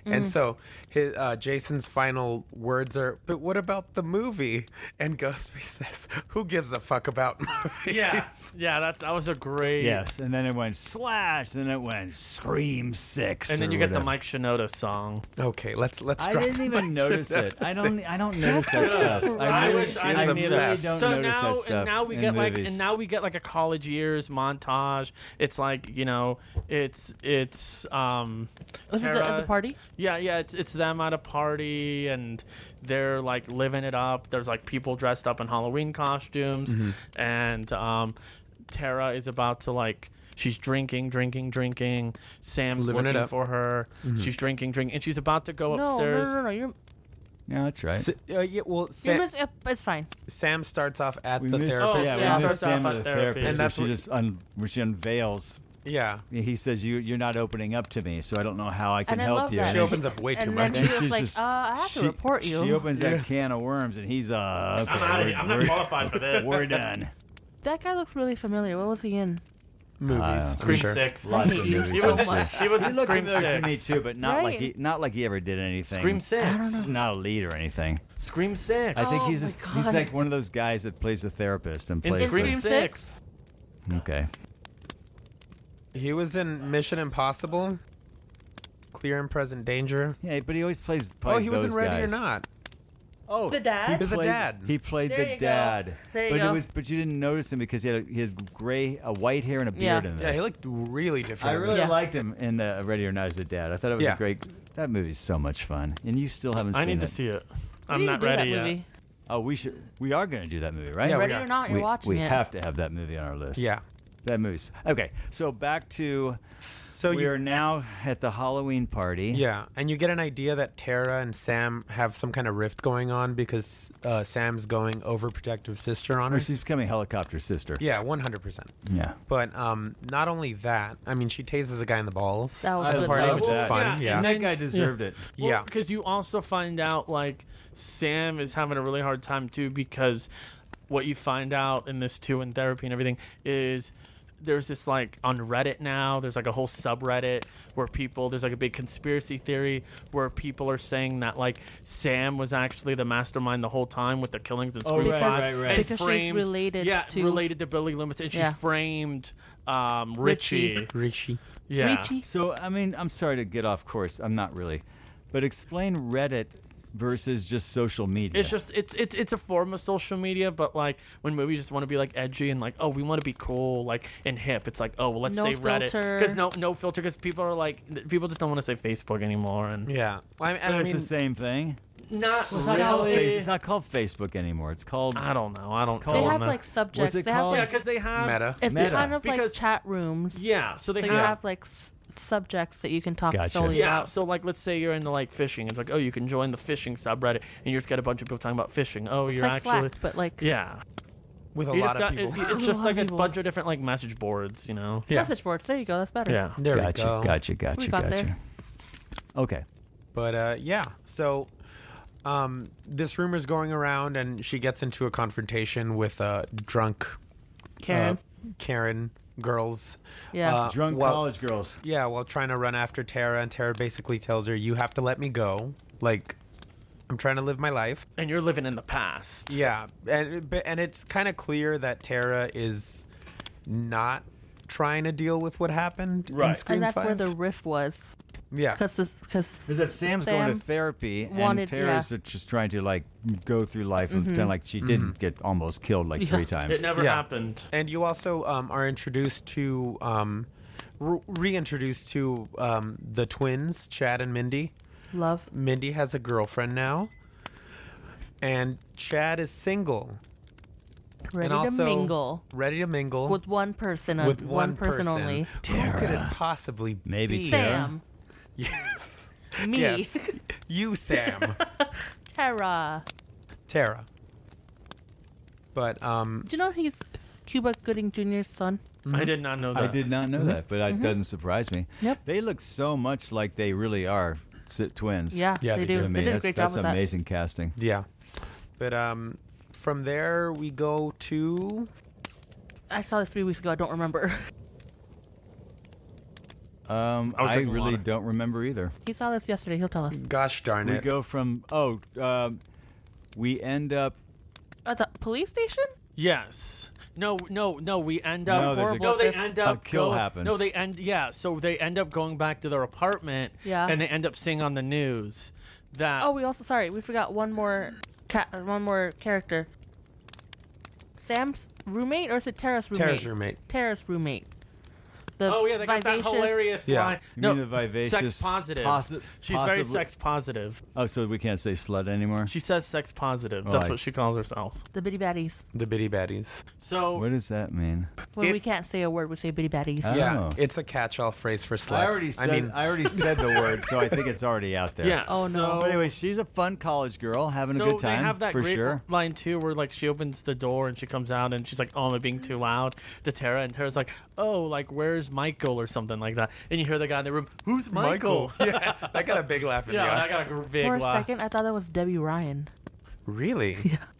And so his, uh, Jason's final words are, "But what about the movie?" And Ghostface says, "Who gives a fuck about movies?" Yeah, yeah, that that was a great. Yes, and then it went Slash, then it went Scream Six, And then or you get the whatever. Mike Shinoda song. Okay, let's let's. I drop didn't even Mike notice Shinoda. it. I don't. I don't notice that stuff. I I really, wish I I didn't really either. don't so notice now, that stuff. and now we in get like, movies. and now we get like a college years montage. It's like you know, it's it's um, Was it the, at Tara- the party? Yeah, yeah, it's it's them at a party and they're like living it up. There's like people dressed up in Halloween costumes, Mm-hmm. and um, Tara is about to like. She's drinking, drinking, drinking. Sam's Living it looking up. for her. She's drinking, drinking, and she's about to go No, no, upstairs. no, no, no. You're, Yeah, that's right. S- uh, yeah, well, you're Sam, mis- uh, it's fine. Sam starts off at we the missed, therapist. Oh, yeah, yeah, we missed starts Sam off at at the therapy. therapist, And where that's she what- just un, where she unveils. Yeah. He says, "You, you're not opening up to me, so I don't know how I can And I help love you." that. And She then opens up way too and much. then she she's was like, just- uh, I have to she- report you. She opens that can of worms, and he's uh, okay, I'm, outta we're, here. I'm not we're- qualified for this. we're done. That guy looks really familiar. What was he in? Movies. Uh, I'm Scream sure. Six. Lots hate of you movies. He so was in, much. he was He in looked Scream familiar to me Six. too, but not like Right. he not like he ever did anything. Scream Six. I don't know. He's not a lead or anything. Scream Six. I think Oh he's my just, he's God. like one of those guys that plays the therapist and in plays. Scream the- Scream Six. Six? Okay. He was in Mission Impossible, Clear and Present Danger. Yeah, but he always plays. Oh, plays he was in those Ready or guys. Not. Oh, The dad? He He was the played- dad. He played There the you go. dad. There you but go. it was, but you didn't notice him because he had a, he had gray, a white hair and a beard Yeah. in this. Yeah, he looked really different. I in really this. Yeah. liked him in the Ready or Not as the dad. I thought it was Yeah. a great. That movie's so much fun, and you still haven't I seen need it. to see it. We I'm need not to do that ready yet. movie. Oh, we should. We are going to do that movie, right? Yeah, we Ready are. or not, you're we, watching we it. have to have that movie on our list. Yeah. That movie's okay. So back to So we you, are now at the Halloween party. yeah, and you get an idea that Tara and Sam have some kind of rift going on because uh, Sam's going overprotective sister on Or her. she's becoming helicopter sister. Yeah, one hundred percent. Yeah. But um, not only that, I mean, she tases a guy in the balls That was at good the party, though. which Well, is fun. yeah, Yeah, And that guy deserved it. yeah. Because you also find out like Sam is having a really hard time too because what you find out in this too in therapy and everything is there's this like on Reddit now there's like a whole subreddit where people there's like a big conspiracy theory where people are saying that like Sam was actually the mastermind the whole time with the killings in Oh, Scream right, five right, right. and Because she's framed related yeah to- related to Billy Loomis and she Yeah. framed um, Richie. Richie. Rishi. Yeah. Richie. So I mean, I'm sorry to get off course. I'm not really, but explain Reddit versus just social media. It's just it's it's it's a form of social media, but like when movies just want to be like edgy and like oh we want to be cool like and hip. It's like oh well, let's No say Reddit filter. because no no filter because people are like people just don't want to say Facebook anymore and Yeah, well, I mean, and But I it's mean, the same thing. not It's not, called really. Face- it's not called Facebook anymore. It's called. I don't know. I don't. It's called- They know. have like subjects. it They have called? yeah like because they have Meta. it's Meta. kind of Because- like chat rooms. yeah so they So have. you have like s- subjects that you can talk Gotcha. solely yeah, about. so like let's say you're into like fishing. It's like oh you can join the fishing subreddit and you just get a bunch of people talking about fishing. Oh It's you're like actually Slack, but like yeah. with a You lot just of got, people. it- it's A just lot like of a people. bunch of different like message boards, you know. Yeah. message boards. There you go. That's better. Yeah. there gotcha, we go. gotcha, gotcha, We got gotcha. there. Okay. But uh, yeah, so um, this rumor's going around, and she gets into a confrontation with uh, drunk Karen. uh, Karen girls. yeah. uh, Drunk well- college girls. Yeah, while trying to run after Tara, and Tara basically tells her, "You have to let me go. Like, I'm trying to live my life." And you're living in the past. Yeah, and but- and it's kind of clear that Tara is not trying to deal with what happened in Right. Scream and that's five. where the riff was. yeah. Because Is that Sam's Sam going to therapy wanted- and Tara's just trying to like go through life and pretend like she didn't get almost killed like Mm-hmm. Yeah. three times. It never Yeah. happened. And you also um, are introduced to, um, re- reintroduced to um, the twins, Chad and Mindy. love. Mindy has a girlfriend now, and Chad is single, Ready and to also mingle ready to mingle with one person. uh, with one, one person, person. only. Who could it possibly Maybe be? Tara. Sam. Yes, Me. yes, you, Sam, Tara. Tara. But um, Do you know he's Cuba Gooding Junior's son? I did not know that. I did not know that, but it doesn't surprise me. Mm-hmm. Yep. They look so much like they really are s- twins. Yeah, Yeah, they, they do. do. I mean, they did a that's, great job that's with that. amazing casting. yeah, but um, from there we go to I saw this three weeks ago. I don't remember. Um, I was I drinking really water. don't remember either. He saw this yesterday. He'll tell us. Gosh darn We it. go from oh, um, we end up. At the police station? Yes. No, no, no. We end up. No, there's a- no, they Horrible. end up. A kill go- happens. No, they end. Yeah, so they end up going back to their apartment. Yeah. And they end up seeing on the news that. Oh, we also sorry, we forgot one more ca- one more character. Sam's roommate, or is it Tara's roommate? Tara's roommate. Tara's roommate. The Oh yeah, they got that vivacious- hilarious Yeah. line. You no, mean the vivacious sex positive. possi- She's very possibly- sex positive. Oh, so we can't say slut anymore. She says sex positive. Oh, That's I- what she calls herself. The bitty baddies. The bitty baddies. So What does that mean? When It- we can't say a word, we say bitty baddies. Oh. Yeah, it's a catch-all phrase for sluts. I already said. I, mean, already said the word, so I think it's already out there. yeah. Oh, so, no. But anyway, she's a fun college girl having so a good time they have that for great sure. line too, where like she opens the door and she comes out and she's like, "Oh, am I being too loud?" to Tara, and Tara's like, "Oh, like where's Michael or something like that?" And you hear the guy in the room, "Who's Michael?" yeah, I got a big laugh in yeah, the I eye. got a gr- big For a laugh. second, I thought that was Debbie Ryan. Really?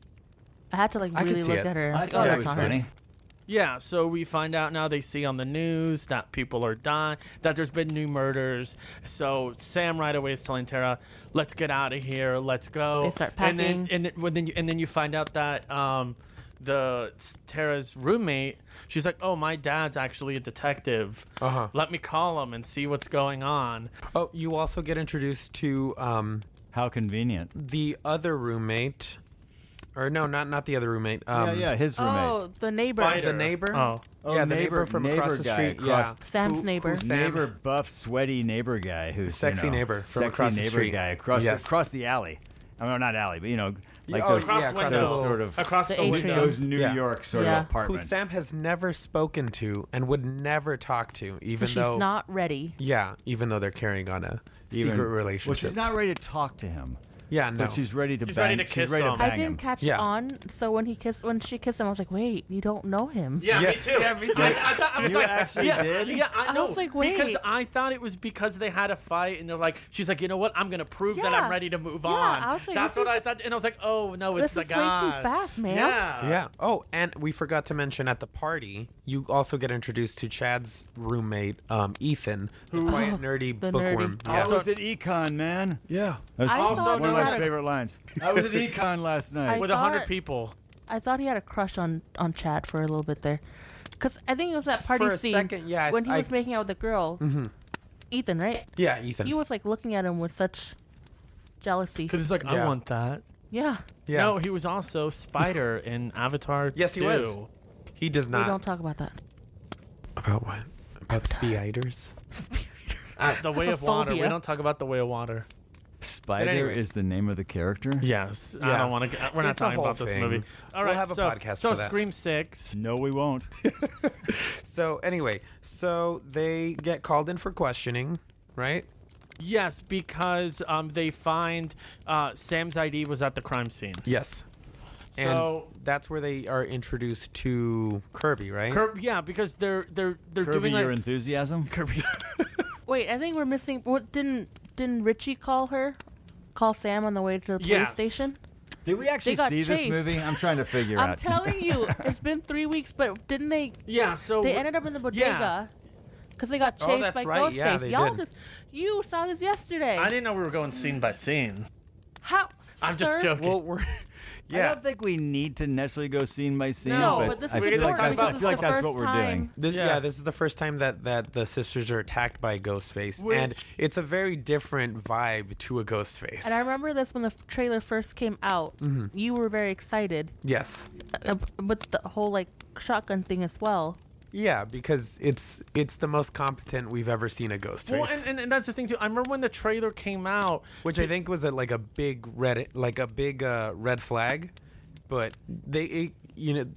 I had to like I could really see look it. at her. I was like, thought oh, it that's was not her. funny. Yeah, so we find out now they see on the news that people are dying, that there's been new murders. So Sam right away is telling Tara, "Let's get out of here. Let's go." They start And then packing. and then, when then you, and then you find out that um, the Tara's roommate, she's like, "Oh, my dad's actually a detective. Uh-huh. Let me call him and see what's going on." Oh, you also get introduced to um, How convenient. the other roommate. Or no, not not the other roommate. Um, yeah, yeah, his roommate. Oh, the neighbor. Spider. The neighbor? Oh. Oh, yeah, the neighbor, neighbor- from neighbor across the guy street. across- Yeah. Sam's Who- neighbor. who's Sam? neighbor, buff, sweaty neighbor guy who's Sexy you know, neighbor from sexy across the neighbor street. guy across Yes. the, across the alley. I mean, not alley, but you know, like oh, those, Across yeah, the across window. those sort of Across The the, atrium. window. those New Yeah. York sort Yeah. of Who apartments. Sam has never spoken to and would never talk to, even She's though not ready. yeah, even though they're carrying on a Even- secret Well, relationship. she's not ready to talk to him, yeah, no. but she's ready to She's bang. ready to she's kiss ready to him. bang I didn't him. catch Yeah. on, so when he kissed, when she kissed him, I was like, "Wait, you don't know him." Yeah, Yeah. me too. Yeah, me too. I, I thought, I was You like, actually yeah, did? Yeah, I I know. was like, because wait. I thought it was because they had a fight, and they're like, she's like, you know what? I'm gonna prove that Yeah. I'm ready to move Yeah, on. I was like, That's this what I is- thought, and I was like, oh no, it's This the is way guy. too fast, man. Yeah, Yeah. Oh, and we forgot to mention at the party, you also get introduced to Chad's roommate, um, Ethan, the quiet, nerdy the bookworm. nerdy. I Yeah. was at Econ, man. yeah. That's I Also thought one of he my had a- favorite lines. I was at Econ last night. I with a hundred thought- people. I thought he had a crush on on Chad for a little bit there, because I think it was that party For a scene second, yeah, I- when he I- was making out with the girl, Ethan, right? Yeah, Ethan. He was like looking at him with such jealousy. Because he's like, I Yeah. want that. Yeah, yeah. No, he was also Spider in Avatar. Yes, he two. was. He does we not. don't talk about that. About what? About spiders? The Way of Water. We Phobia. don't talk about the Way of Water. Spider anyway. is the name of the character. Yes, I Yeah. don't want to. We're not It's a talking whole about this thing. movie. All We'll right, have a so, podcast so for that. Scream Six. No, we won't. So anyway, so they get called in for questioning, right? Yes, because um, they find uh, Sam's I D was at the crime scene. Yes. So and that's where they are introduced to Kirby, right? Kirby, yeah, because they're they're they're Kirby, doing your like enthusiasm. Kirby. Wait, I think we're missing. What didn't didn't Richie call her? Call Sam on the way to the police Yes. station. Did we actually got see this chased. movie? I'm trying to figure I'm out. telling you, it's been three weeks, but didn't they? yeah, so They ended up in the bodega because they got Oh, chased that's by right. Yeah, Ghostface. they Y'all did. just you saw this yesterday. I didn't know we were going scene by scene. How? I'm sir? just joking. Well, we're I yeah. don't think we need to necessarily go scene by scene. No, but, but this I is feel like important that's, because I feel it's like the that's what first we're time- doing. This, yeah. Yeah. this is the first time that, that the sisters are attacked by Ghostface, Which- and it's a very different vibe to a Ghostface. And I remember this when the f- trailer first came out. Mm-hmm. You were very excited yes, uh, with the whole like shotgun thing as well. yeah, because it's it's the most competent we've ever seen a Ghostface, Well, and, and, and that's the thing too. I remember when the trailer came out. which I think was a, like a big red like a big uh, red flag, but they it, you know.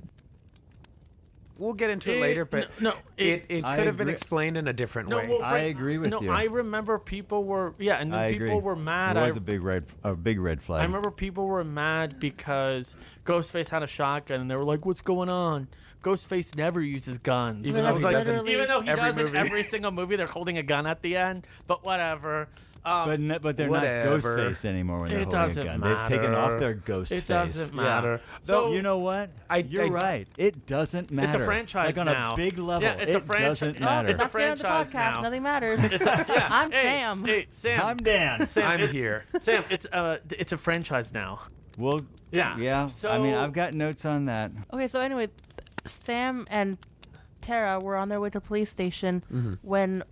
We'll get into it, It- later, but no, no, it, it- it, I could have been agree. explained in a different No, way. well, I Frank- agree with no, you. I remember people were yeah, and then I people agree. were mad. It was I, a big red, a big red flag. I remember people were mad because Ghostface had a shotgun, and they were like, "What's going on?" Ghostface never uses guns. Even though I was he like, doesn't even though he every does in movie. every single movie, they're holding a gun at the end. But whatever. Um, But no, but they're whatever. not Ghostface anymore when they're it holding a doesn't gun. matter. They've taken off their ghost It face. doesn't Yeah. matter. Though- So You know what? I- You're I- right. It doesn't matter. it's a franchise like on now. a big level. Yeah, it's it a franchise. doesn't Oh, matter. it's a That's the end of the franchise podcast. now. Nothing matters. It's a- yeah. I'm hey, Sam. Hey, Sam. I'm Dan. Sam, I'm it- here. Sam, it's uh, it's a franchise now. Well, Yeah. yeah. I mean, So- I've got notes on that. Okay, so anyway, Sam and Tara were on their way to the police station Mm-hmm. when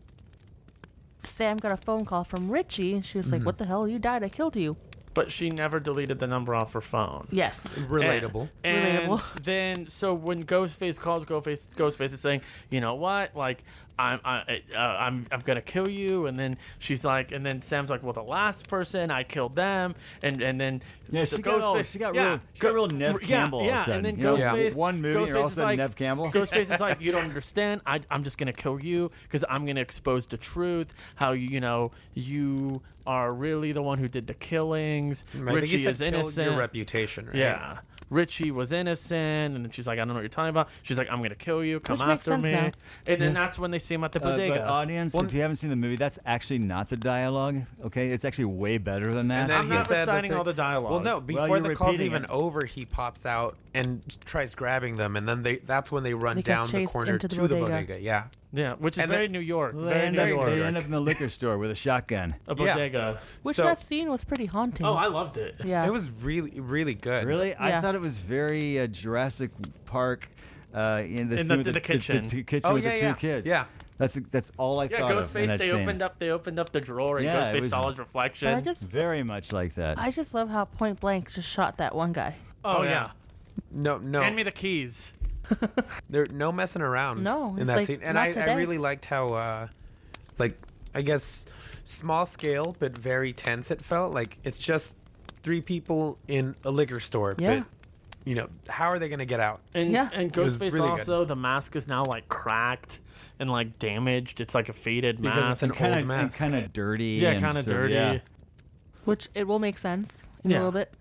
Sam got a phone call from Richie, and she was Mm-hmm. like, "What the hell? You died. I killed you." But she never deleted the number off her phone. Yes. Relatable. And, and Relatable. then, so when Ghostface calls Ghostface, Ghostface is saying, you know what, like, I'm, I, uh, I'm, I'm gonna kill you. And then she's like, and then Sam's like, well, the last person, I killed them. And and then Yeah, the she got all- she got real- she got real Nev yeah, Campbell all of a Yeah, sudden. and then You know, Ghostface, one movie, you're Ghostface all of a is sudden like, Nev Campbell. Ghostface is like, you don't understand. I, I'm just gonna kill you because I'm gonna expose the truth. How you, you know, you are really the one who did the killings. I think you Richie said is kill innocent. your reputation, right? Yeah. Richie was innocent, and then she's like, I don't know what you're talking about. She's like, I'm going to kill you. Come Which makes after sense me. now. And then that's when they see him at the Uh, bodega. but audience, if you haven't seen the movie, that's actually not the dialogue. Okay, it's actually way better than that. And then I'm he not said that reciting they- all the dialogue. Well, no, Well, before you're the call's repeating even it. over, he pops out and tries grabbing them, and then they that's when they run They get down the chased corner into the to the bodega. bodega. Yeah. Yeah, which is And very then- New York. Well, they Very end, New up, York. they end up in the liquor store with a shotgun. A Yeah. bodega. Which So- that scene was pretty haunting. Oh, I loved it. yeah. It was really, really good. Really? I Yeah. thought it was very uh, Jurassic Park uh, in the, In scene the- with the the, kitchen. The, the kitchen Oh, with yeah, the two yeah. kids. Yeah. That's that's all I Yeah, thought of in Ghostface. that They scene. opened up. They opened up the drawer, and Yeah, it Ghostface was- saw his But reflection. I just, Very much like that. I just love how point blank just shot that one guy. oh, Oh, yeah. yeah. No, no, Hand me the keys. there no messing around. No, in it's that like, scene, and not I, I today. really liked how, uh, like, I guess, small scale but very tense. It felt like it's just three people in a liquor store. Yeah. But you know, how are they going to get out? And Yeah. and was Ghostface really good. also, the mask is now like cracked and like damaged. It's like a faded Because mask. it's an kind old of mask. kind of dirty. yeah, and kind of so- dirty. yeah. Which it will make sense in Yeah. a little bit.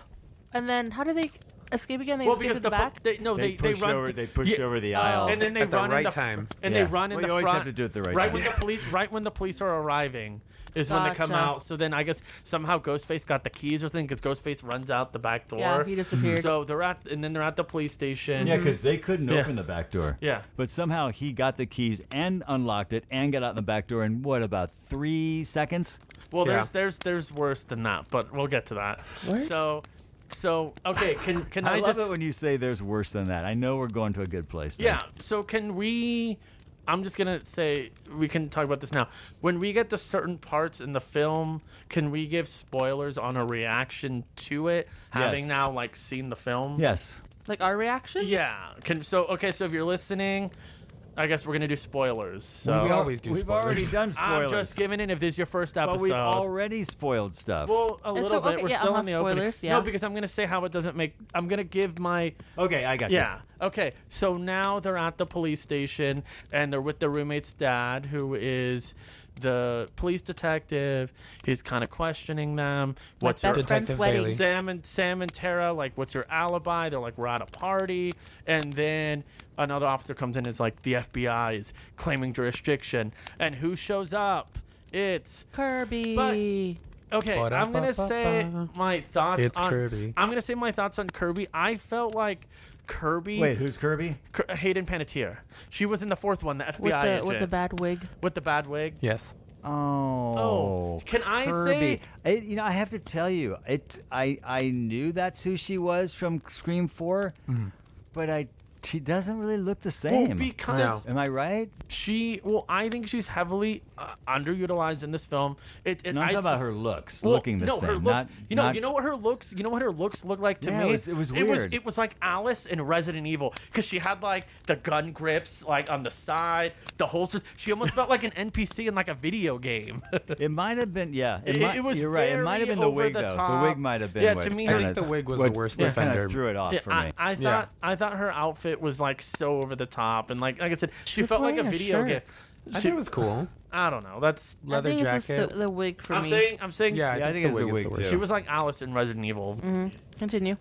And then how do they escape again? They Well, escape because to the the pu- back? they, no, They, they they, push run over. They push yeah, over the Oh. aisle. and then they At the run right in the time. and Yeah. they run in Well, the you always front. have to do it the right right time. when the police right when the police are arriving is when they come Gotcha. out. So then I guess somehow Ghostface got the keys or something because Ghostface runs out the back door. Yeah, he disappeared. So they're at and then they're at the police station. Yeah, because they couldn't Yeah. open the back door. Yeah. But somehow he got the keys and unlocked it and got out the back door in what about three seconds? Well, Yeah. there's there's there's worse than that, but we'll get to that. What? So so okay, can can I, I, love just it when you say there's worse than that. I know we're going to a good place. Then. Yeah. So can we? I'm just gonna say we can talk about this now. When we get to certain parts in the film, can we give spoilers on a reaction to it, having Yes. now like seen the film? Yes. Like our reaction? Yeah. Can so okay. So if you're listening, I guess we're gonna do spoilers. So We always do We've spoilers. already done I'm spoilers. just giving it if this is your first episode. but we've already spoiled stuff. well, a It's little o- okay, bit. We're yeah, still I'll in the have opening. spoilers, yeah. No, because I'm gonna say how it doesn't make. I'm gonna give my. okay, I got you. Yeah. Okay. So now they're at the police station and they're with their roommate's dad, who is the police detective. He's kind of questioning them. Like What's your best friend's Detective wedding. Bailey. Sam and Sam and Tara? Like, what's your alibi? They're like, we're at a party, and then another officer comes in and is like, the F B I is claiming jurisdiction, and who shows up? It's Kirby. okay. I'm gonna say Ba-da-ba-ba-ba. my thoughts It's on Kirby. I'm gonna say my thoughts on Kirby. I felt like Kirby. Wait, who's Kirby? K- Hayden Panettiere. She was in the fourth one, the F B with I the agent with the bad wig. with the bad wig. Yes. Oh, Oh, can I Kirby. say- It, you know, I have to tell you, it. I I knew that's who she was from Scream Four, but I she doesn't really look the Well, same. because Am I right? she, well, I think she's heavily uh, underutilized in this film. It, it No, I'm I'd talking about s- her looks, Well, looking the no, same. her looks. not, you know, not- you know what her looks. You know what her looks look like to Yeah, me. it was- it was It was, weird. it was like Alice in Resident Evil because she had like the gun grips like on the side, the holsters. She almost felt like an N P C in like a video game. It might have been, yeah. It, It- might, it was you're right. It might have very been the over wig, the though. top. The wig might have been. Yeah, what to me, I her- think the wig was what the worst Kind offender. of threw it off Yeah, for I, me. I thought Yeah. I thought her outfit was like so over the top, and like like I said, she was felt like a wearing a video shirt. game. I She- think it was cool. I don't know. That's Leather I think it's jacket. just the, the wig for I'm me. saying. I'm saying. Yeah, I Yeah, I think, think the it's the wig wig, is the worst. too. She was like Alice in Resident Evil. Continue.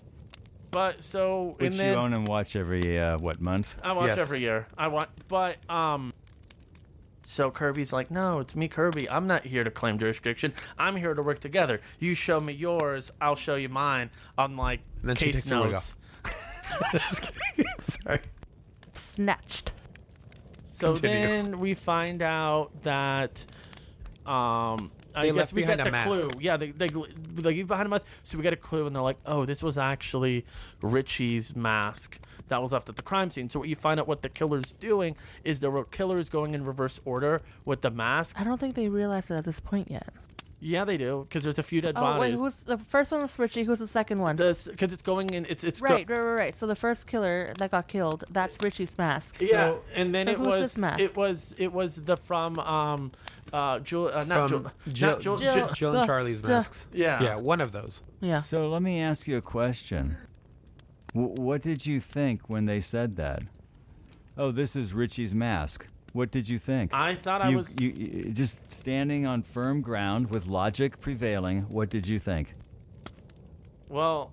But so Which and you then own and watch every uh, what month? I watch Yes. every year. I want, but um. So Kirby's like, no, it's me, Kirby. I'm not here to claim jurisdiction. I'm here to work together. You show me yours, I'll show you mine on like And then she case takes her wig notes. Just kidding. Sorry. Snatched. So Continue. then we find out that um I They guess left we behind get a the mask. clue. Yeah, they they they leave behind a mask. So we get a clue, and they're like, "Oh, this was actually Richie's mask that was left at the crime scene." So what you find out what the killer's doing is the killer is going in reverse order with the mask. I don't think they realized it at this point yet. Yeah, they do because there's a few dead Oh wait, bodies. who's the first one was Richie? Who's the second one? This because it's going in. It's it's go- Right, right, right, right. So the first killer that got killed, that's Richie's mask. Yeah, So- and then so it who's was this mask? it was it was the from um uh Jul uh, not From Jul Jill, not Jul, Jill- Jill- Jill and Jill- Charlie's Jill- masks. yeah Yeah, one of those. Yeah. So let me ask you a question. W- what did you think when they said that? Oh, this is Richie's mask. What did you think? I thought I you, was you, you just standing on firm ground with logic prevailing. What did you think? well.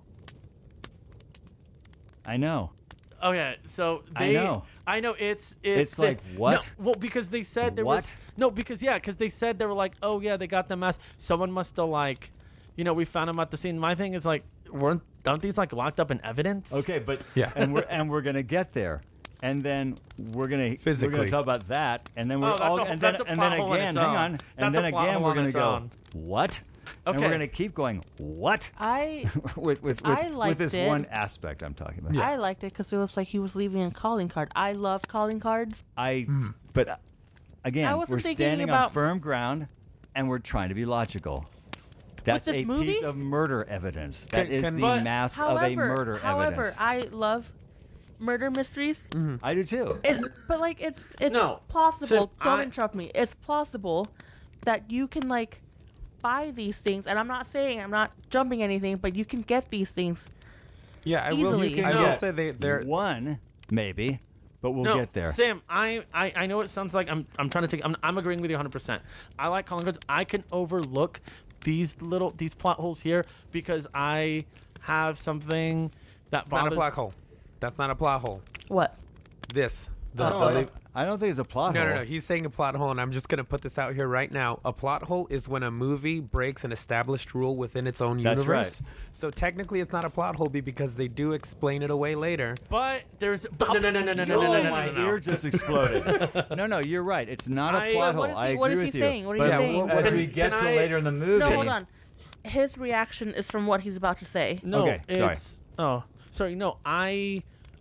I know. Okay, so I they. know. I know it's it's, It's they- like, what? No, well, because they said there was What? no because yeah, because they said they were like, oh yeah, they got the mask. Someone must have like, you know, we found them at the scene. My thing is like, weren't don't these like locked up in evidence? Okay, but Yeah. and we're and we're gonna get there, and then we're gonna we're Physically. gonna talk about that, and then we're Oh, that's all a- and then that's a and then plot hole in again, its hang own. on, That's and a then plot again hole we're on gonna its go own. what? And Okay. we're gonna keep going what I with with with, I with liked this it. one aspect I'm talking about. I liked it because it was like he was leaving a calling card. I love calling cards. I Hmm. but uh, again I wasn't we're thinking standing on about- firm ground, and we're trying to be logical. That's this a movie? piece of murder evidence. That Can- is can- the But- mask However, of a murder however, evidence. I love murder mysteries. I do too. It, but like it's it's No. plausible. So, Don't I- interrupt me. It's plausible that you can like buy these things, and I'm not saying I'm not jumping anything, but you can get these things. Yeah, I Easily. will. I No. will say they they're One maybe, but we'll no, get there. Sam, I, I, I know it sounds like I'm I'm trying to take I'm, I'm agreeing with you one hundred percent. I like calling cards. I can overlook these little these plot holes here because I have something that It's not a bothers plot hole. That's not a plot hole. What? This. The, I the don't, li- I don't think it's a plot no, hole. no, no. He's saying a plot hole, and I'm just going to put this out here right now. A plot hole is when a movie breaks an established rule within its own That's universe. right. So technically, it's not a plot hole be- because they do explain it away later. But there's but no no no no no no no no Oh, no my no no. ear just exploded. no, no, you're right. It's not a I- plot What hole. is he- I what agree is he with you. saying? What are you But saying? w- as Can- we get can to I- later in the movie, No, hold on. His reaction is from what he's about to say. No, Okay, sorry. it's oh sorry. No, I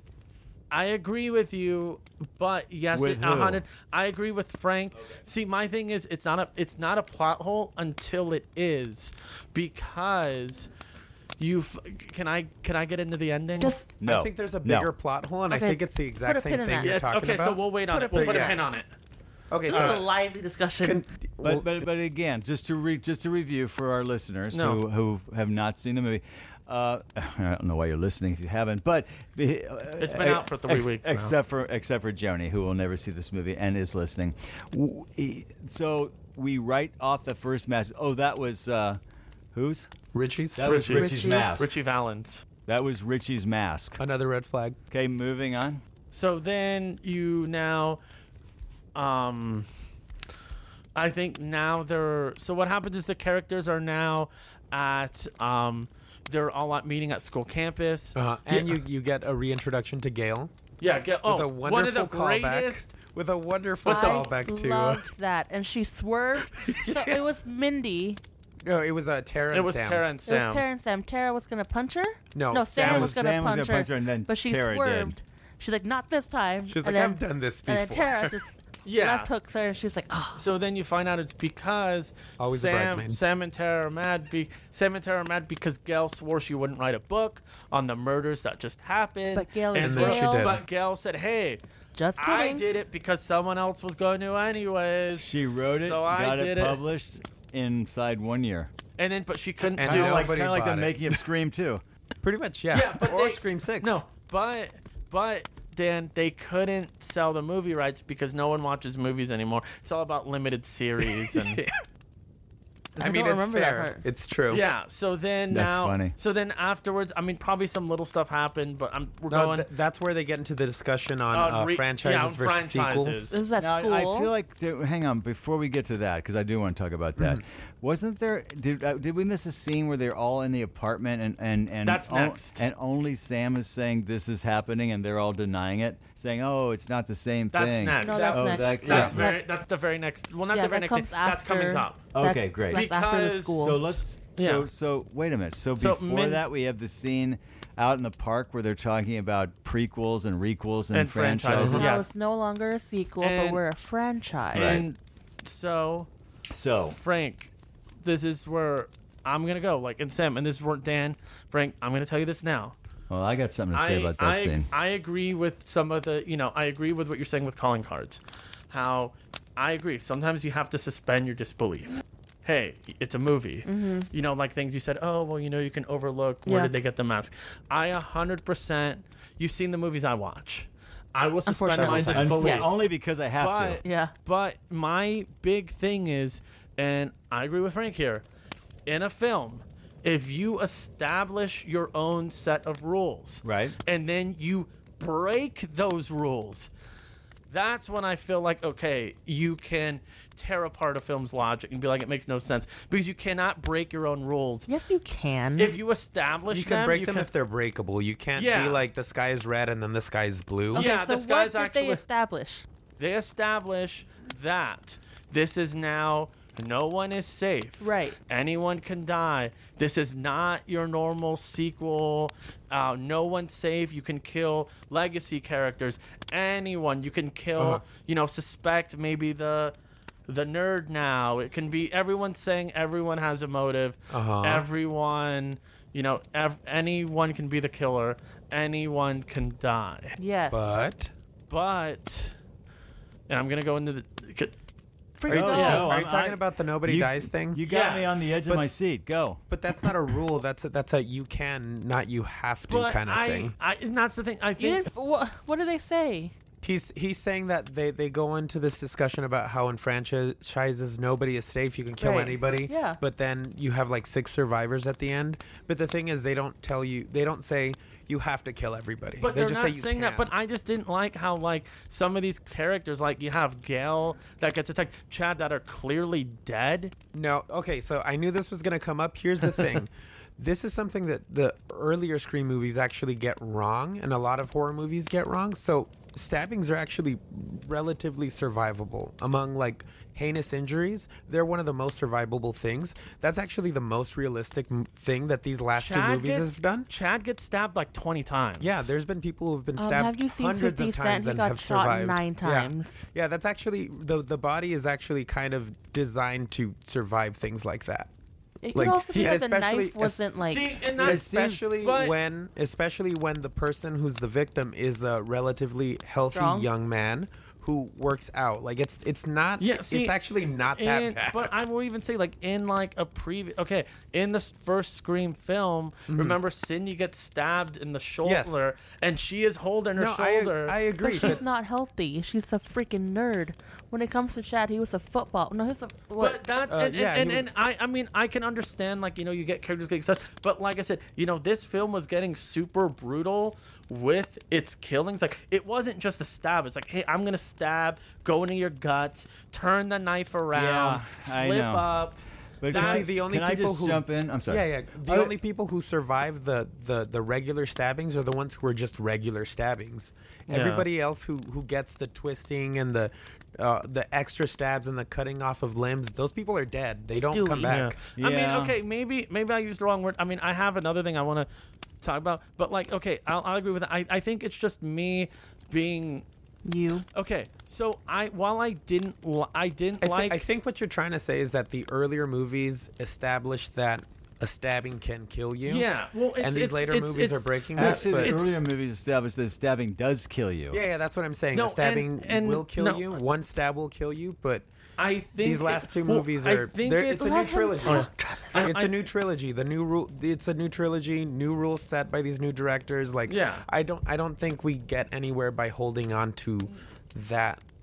I agree with you, but yes, With it, who? a hundred. I agree with Frank. See, my thing is, it's not a it's not a plot hole until it is, because you f- can I can I get into the ending? Just No. I think there's a No. bigger plot hole, and Okay, I think it's the exact put a same pin in thing that. you're yeah, talking okay, about. so we'll wait on Put a it. We'll pin put in a that. pin on it. okay, this so is a lively discussion. con- But, well, but but again, just to re, just to review for our listeners No. who, who have not seen the movie, uh, I don't know why you're listening if you haven't, but it's It's been out for three weeks now. except for except for Joni, who will never see this movie and is listening. W- e- So we write off the first mask. Oh, that was uh, whose? Richie's That was Richie. Richie's Richie. mask. Richie Valens. That was Richie's mask. another red flag. Okay, moving on. So then you now, um, I think now they're. So what happens is the characters are now at um, they're all at meeting at school campus. Uh, and you you get a reintroduction to Gail Yeah, get, oh, with a one of the wonderful callback. greatest. With a wonderful I callback to. Uh, loved that, and she swerved. So it was Mindy. no, it was uh, Tara. It and was Sam. Tara and It was Sam. Tara and Sam. Tara was gonna punch her. No, no, Sam, Sam was was- gonna, Sam was punch, gonna her, punch her, and then but she Tara did. swerved. She's like, "Not this time." She's and like, then, I've done this And then before. Tara just Yeah. left hooks her, and she's like, "Oh." So then you find out it's because Always a Sam, bridesmaid. Sam and Tara are mad. Be, Sam and Tara are mad because Gail swore she wouldn't write a book on the murders that just happened. But Gail is And then she Gail. did. But Gail said, "Hey, Just I kidding. did it because someone else was going to anyways." She wrote it, So I got did it it. published inside one year. And then, but she couldn't And do Kind of like, nobody kinda like the bought it. making of Scream two. Pretty much, yeah. Yeah, but or they- Scream Six. No, but but Dan, they couldn't sell the movie rights because no one watches movies anymore. It's all about limited series and I I mean, don't it's remember that fair. part. It's true. Yeah. So then That's now, funny. So then afterwards, I mean, probably some little stuff happened, but I'm we're No, going. th- that's where they get into the discussion on Uh, uh, re- franchises yeah, on versus franchises. sequels. This is at Now, school. I feel like there, hang on before we get to that because I do want to talk about that. Wasn't there? Did uh, did we miss a scene where they're all in the apartment and and and That's o- next. and only Sam is saying this is happening and they're all denying it, saying, "Oh, it's not the same That's thing." next. No, that's oh, next. That, That's yeah. very. That's the very next. Well, not yeah, the very that next. comes thing. after. That's coming up. Okay, that- great. That's after the Because- school. So let's. So Yeah. so wait a minute. So So before min- that, we have the scene out in the park where they're talking about prequels and requels and, And franchises. franchises. Now Yes. it's no longer a sequel, but And- we're a franchise. Right. And so, So Frank, this is where I'm gonna go. Like, and Sam, and this is where Dan, Frank, I'm gonna tell you this now. well, I got something to say I, about that I, scene. I agree with some of the, you know, I agree with what you're saying with calling cards. How I agree. Sometimes you have to suspend your disbelief. Hey, it's a movie. You know, like things you said, oh, well, you know, you can overlook where Yeah. did they get the mask. I one hundred percent, you've seen the movies I watch. I will suspend my Unfortunately. disbelief. Yes. Only because I have But, to. Yeah. But my big thing is, and I agree with Frank here, in a film, if you establish your own set of rules, Right. and then you break those rules, that's when I feel like, okay, you can tear apart a film's logic and be like, it makes no sense. Because you cannot break your own rules. Yes, you can. If you establish You can them, break you them can, if they're breakable. You can't Yeah. be like the sky is red and then the sky is blue. okay, Yeah, so this what guy's did actually- they establish? they establish that this is now no one is safe. Right. Anyone can die. This is not your normal sequel. Uh, no one's safe. You can kill legacy characters. Anyone you can kill. Uh-huh. You know, suspect maybe the the nerd now. It can be everyone saying everyone has a motive. Uh-huh. Everyone, you know, ev- anyone can be the killer. Anyone can die. Yes. But But, and I'm gonna go into the. Freak are you, no. Oh, yeah. are you I'm- talking I- about the nobody You- dies thing? You got me Yes. on the edge But- of my seat. Go. but that's not a rule. That's a, that's a you can, not you have to But kind of I, thing. I, and that's the thing. I You think. didn't, what, what do they say? He's he's saying that they, they go into this discussion about how in franchises nobody is safe. You can kill Right. anybody. Yeah. But then you have like six survivors at the end. But the thing is, they don't tell you. They don't say you have to kill everybody. But they they're just not say you saying that. can. But I just didn't like how like some of these characters, like you have Gail that gets attacked, Chad that are clearly dead. No, okay, so I knew this was going to come up. Here's the thing. This is something that the earlier Scream movies actually get wrong, and a lot of horror movies get wrong. So stabbings are actually relatively survivable. Among like heinous injuries, they're one of the most survivable things. That's actually the most realistic m- thing that these last two Chad movies get- have done. Chad gets stabbed like twenty times. Yeah, there's been people who've been Um, stabbed have you seen hundreds fifty of Cent? times He and got have shot survived nine Yeah. times. Yeah, that's actually the the body is actually kind of designed to survive things like that. It Like, could also be yeah, that the especially- knife wasn't like. See, and that's especially but- when especially when the person who's the victim is a relatively healthy Strong? young man who works out. Like it's it's not Yeah, see, it's actually not that And, bad. but I will even say, like in like a previous, okay, in this first Scream film, remember Cindy gets stabbed in the shoulder, and she is holding her no, I, shoulder. I agree. But but- she's not healthy. She's a freaking nerd. When it comes to Chad, he was a football. No, he's a what? But that, Uh, and, yeah, and, he and, was- and I, I mean, I can understand, like, you know, you get characters getting such, but like I said, you know, this film was getting super brutal with its killings. Like, it wasn't just a stab. It's like, hey, I'm gonna stab, go into your guts, turn the knife around, Yeah, I flip know. up. But But That's- see, the only can I people just who jump in? I'm sorry. Yeah, yeah. The Uh, only people who survive the, the, the regular stabbings are the ones who are just regular stabbings. Yeah. Everybody else who, who gets the twisting and the uh, the extra stabs and the cutting off of limbs, those people are dead. They don't Dewey. come Yeah. back. I mean, Yeah. okay, maybe maybe I used the wrong word. I mean, I have another thing I want to talk about, but like, okay, I'll, I'll agree with that. I, I think it's just me being you. okay. So I while I didn't li- I didn't I, thi- like I think what you're trying to say is that the earlier movies established that a stabbing can kill you. yeah. Well, it's, and these it's, later it's, movies it's, are breaking that. Actually, but the earlier movies established that stabbing does kill you. yeah, yeah, that's what I'm saying. No, a stabbing and- and will kill no. you. One stab will kill you, but I think these last it- two well, movies I are think they're- it's, it's a new trilogy. I- It's I- a new trilogy. The new rule. It's a new trilogy. New rules set by these new directors. Like, Yeah. I don't. I don't think we get anywhere by holding on to that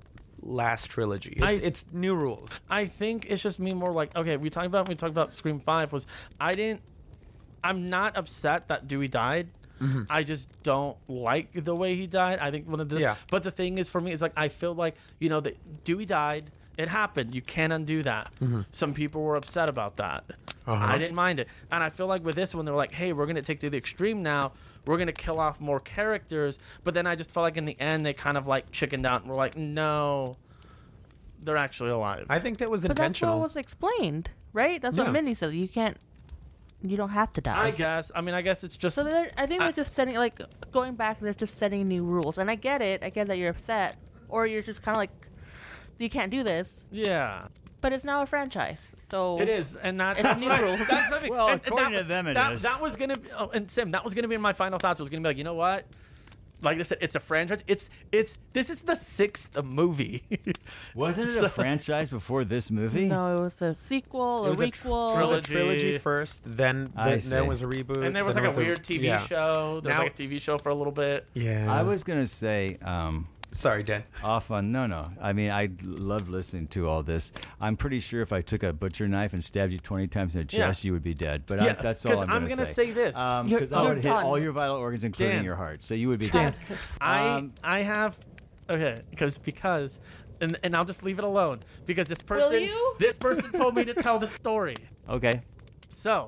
last trilogy. It's, I- it's new rules. I think it's just me more like, okay, we talked about we talked about Scream five was I didn't I'm not upset that Dewey died. Mm-hmm. I just don't like the way he died. I think one of this Yeah. but the thing is for me is like I feel like, you know, that Dewey died. It happened. You can't undo that. Mm-hmm. Some people were upset about that. Uh-huh. I didn't mind it. And I feel like with this one, they're like, hey, we're going to take to the extreme now. We're going to kill off more characters. But then I just felt like in the end, they kind of like chickened out and were like, no, they're actually alive. I think that was But that's intentional. what was explained, right? That's Yeah. what Minnie said. You can't, you don't have to die. I guess. I mean, I guess it's just. So they're, I think I- they're just setting, like, going back, they're just setting new rules. And I get it. I get that you're upset. Or you're just kind of like, you can't do this. Yeah. But it's now a franchise. So It is, and that's, It's that's new what I- rules. That's what I mean. Well, And- and according that, to them it that, is. That was gonna, be, oh, and Sim, that was gonna be my final thoughts. It was gonna be like, you know what? Like I said, it's a franchise. It's it's this is the sixth movie. Wasn't it So- a franchise before this movie? no, it was a sequel, It a was a tr- requel. it was a Trilogy. trilogy first, then I then, see. then was a reboot, And there was then like a weird T V yeah. show. There was Now- like a T V show for a little bit. Yeah, I was gonna say um, sorry, Dan. off on no, no. I mean, I love listening to all this. I'm pretty sure if I took a butcher knife and stabbed you twenty times in the Yeah. chest, you would be dead. But I, Yeah, that's all 'cause I'm I'm gonna, gonna say this. Um, You're- 'cause I you're would hit done. all your vital organs, including Dan. your heart. So you would be Dan. dead. I Um, I have okay because because and and I'll just leave it alone because this person you? this person told me to tell the story. Okay. So,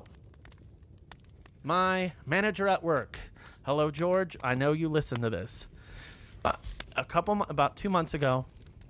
my manager at work. Hello, George. I know you listen to this. Uh, a couple, mo- about two months ago,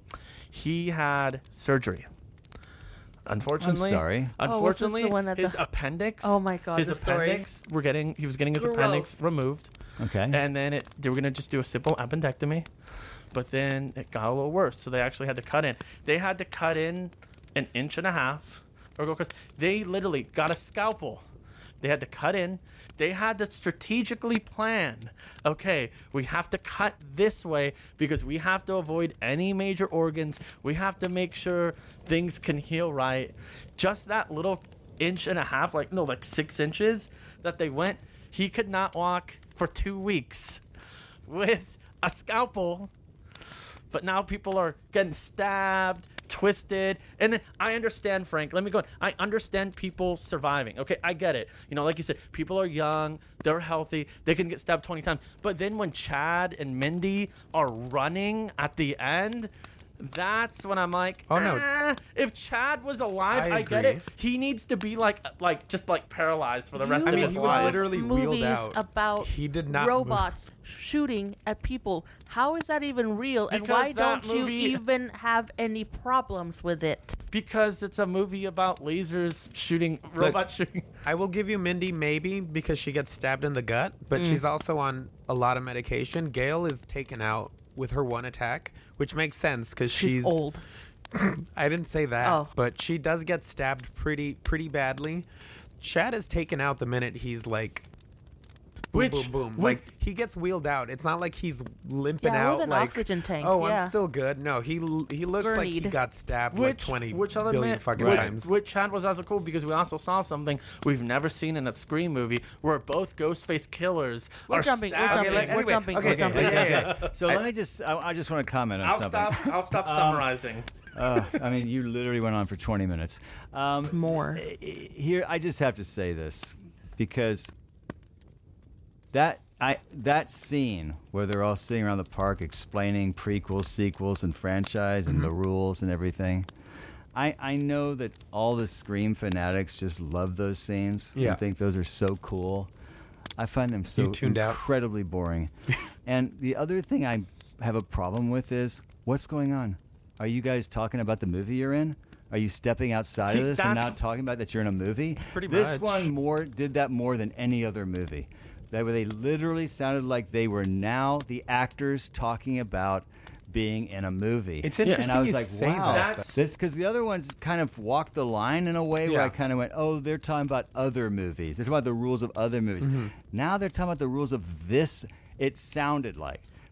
he had surgery. Unfortunately, sorry. Oh, was this the Unfortunately, one at his the- appendix. Oh my God, His the story. appendix. We're getting. He was getting his appendix Gross. removed, Okay. and then it. They were gonna just do a simple appendectomy, but then it got a little worse. So they actually had to cut in. They had to cut in an inch and a half, or go because they literally got a scalpel. They had to cut in. They had to strategically plan. Okay, we have to cut this way because we have to avoid any major organs. We have to make sure things can heal right. Just that little inch and a half, like no, like six inches that they went. He could not walk for two weeks with a scalpel. But now people are getting stabbed, twisted, and then I understand, Frank. Let me go. On. I understand people surviving. Okay, I get it. You know, like you said, people are young, they're healthy, they can get stabbed twenty times. But then when Chad and Mindy are running at the end, that's when I'm like, Oh, no. "Eh, if Chad was alive, I I, get it. agree. He needs to be like, like just like paralyzed for the rest You of I mean, his he was life. literally wheeled movies out. about He did not move. robots shooting at people. How is that even real? And Because why that don't movie- you even have any problems with it? Because it's a movie about lasers shooting, robot shooting. I will give you Mindy maybe because she gets stabbed in the gut, but Mm. she's also on a lot of medication. Gail is taken out with her one attack, which makes sense because she's, She's old. I didn't say that, Oh. but she does get stabbed pretty pretty badly. Chad is taken out the minute he's like boom, Which- boom, boom. which- Like he gets wheeled out. It's not like he's limping Yeah, out with an like oxygen tank, oh, yeah. I'm still good. No, he l- he looks like he Gurneyed. got stabbed like Which, twenty which I'll billion admit, fucking which, times. Which Chad was also cool because we also saw something we've never seen in a Scream movie where both Ghostface killers We're are jumping, we're stabbing. jumping, like, we're anyway, jumping, okay, we're jumping. yeah, yeah, yeah. So let me just. I, I just want to comment on I'll something. stop. I'll stop summarizing. Uh, I mean, you literally went on for twenty minutes. Um, More. Here, I just have to say this because that I that scene where they're all sitting around the park explaining prequels, sequels, and franchise and the rules and everything. I, I know that all the Scream fanatics just love those scenes Yeah. and think those are so cool. I find them so You tuned out. incredibly boring. And the other thing I have a problem with is what's going on? Are you guys talking about the movie you're in? Are you stepping outside See, of this and now that's- talking about that you're in a movie? Pretty this much. one more did that more than any other movie. That way they literally sounded like they were now the actors talking about being in a movie. It's And interesting I was you like, say wow, that. That's- this because the other ones kind of walked the line in a way where Yeah. I kind of went, oh, they're talking about other movies. They're talking about the rules of other movies. Mm-hmm. Now they're talking about the rules of this. It sounded like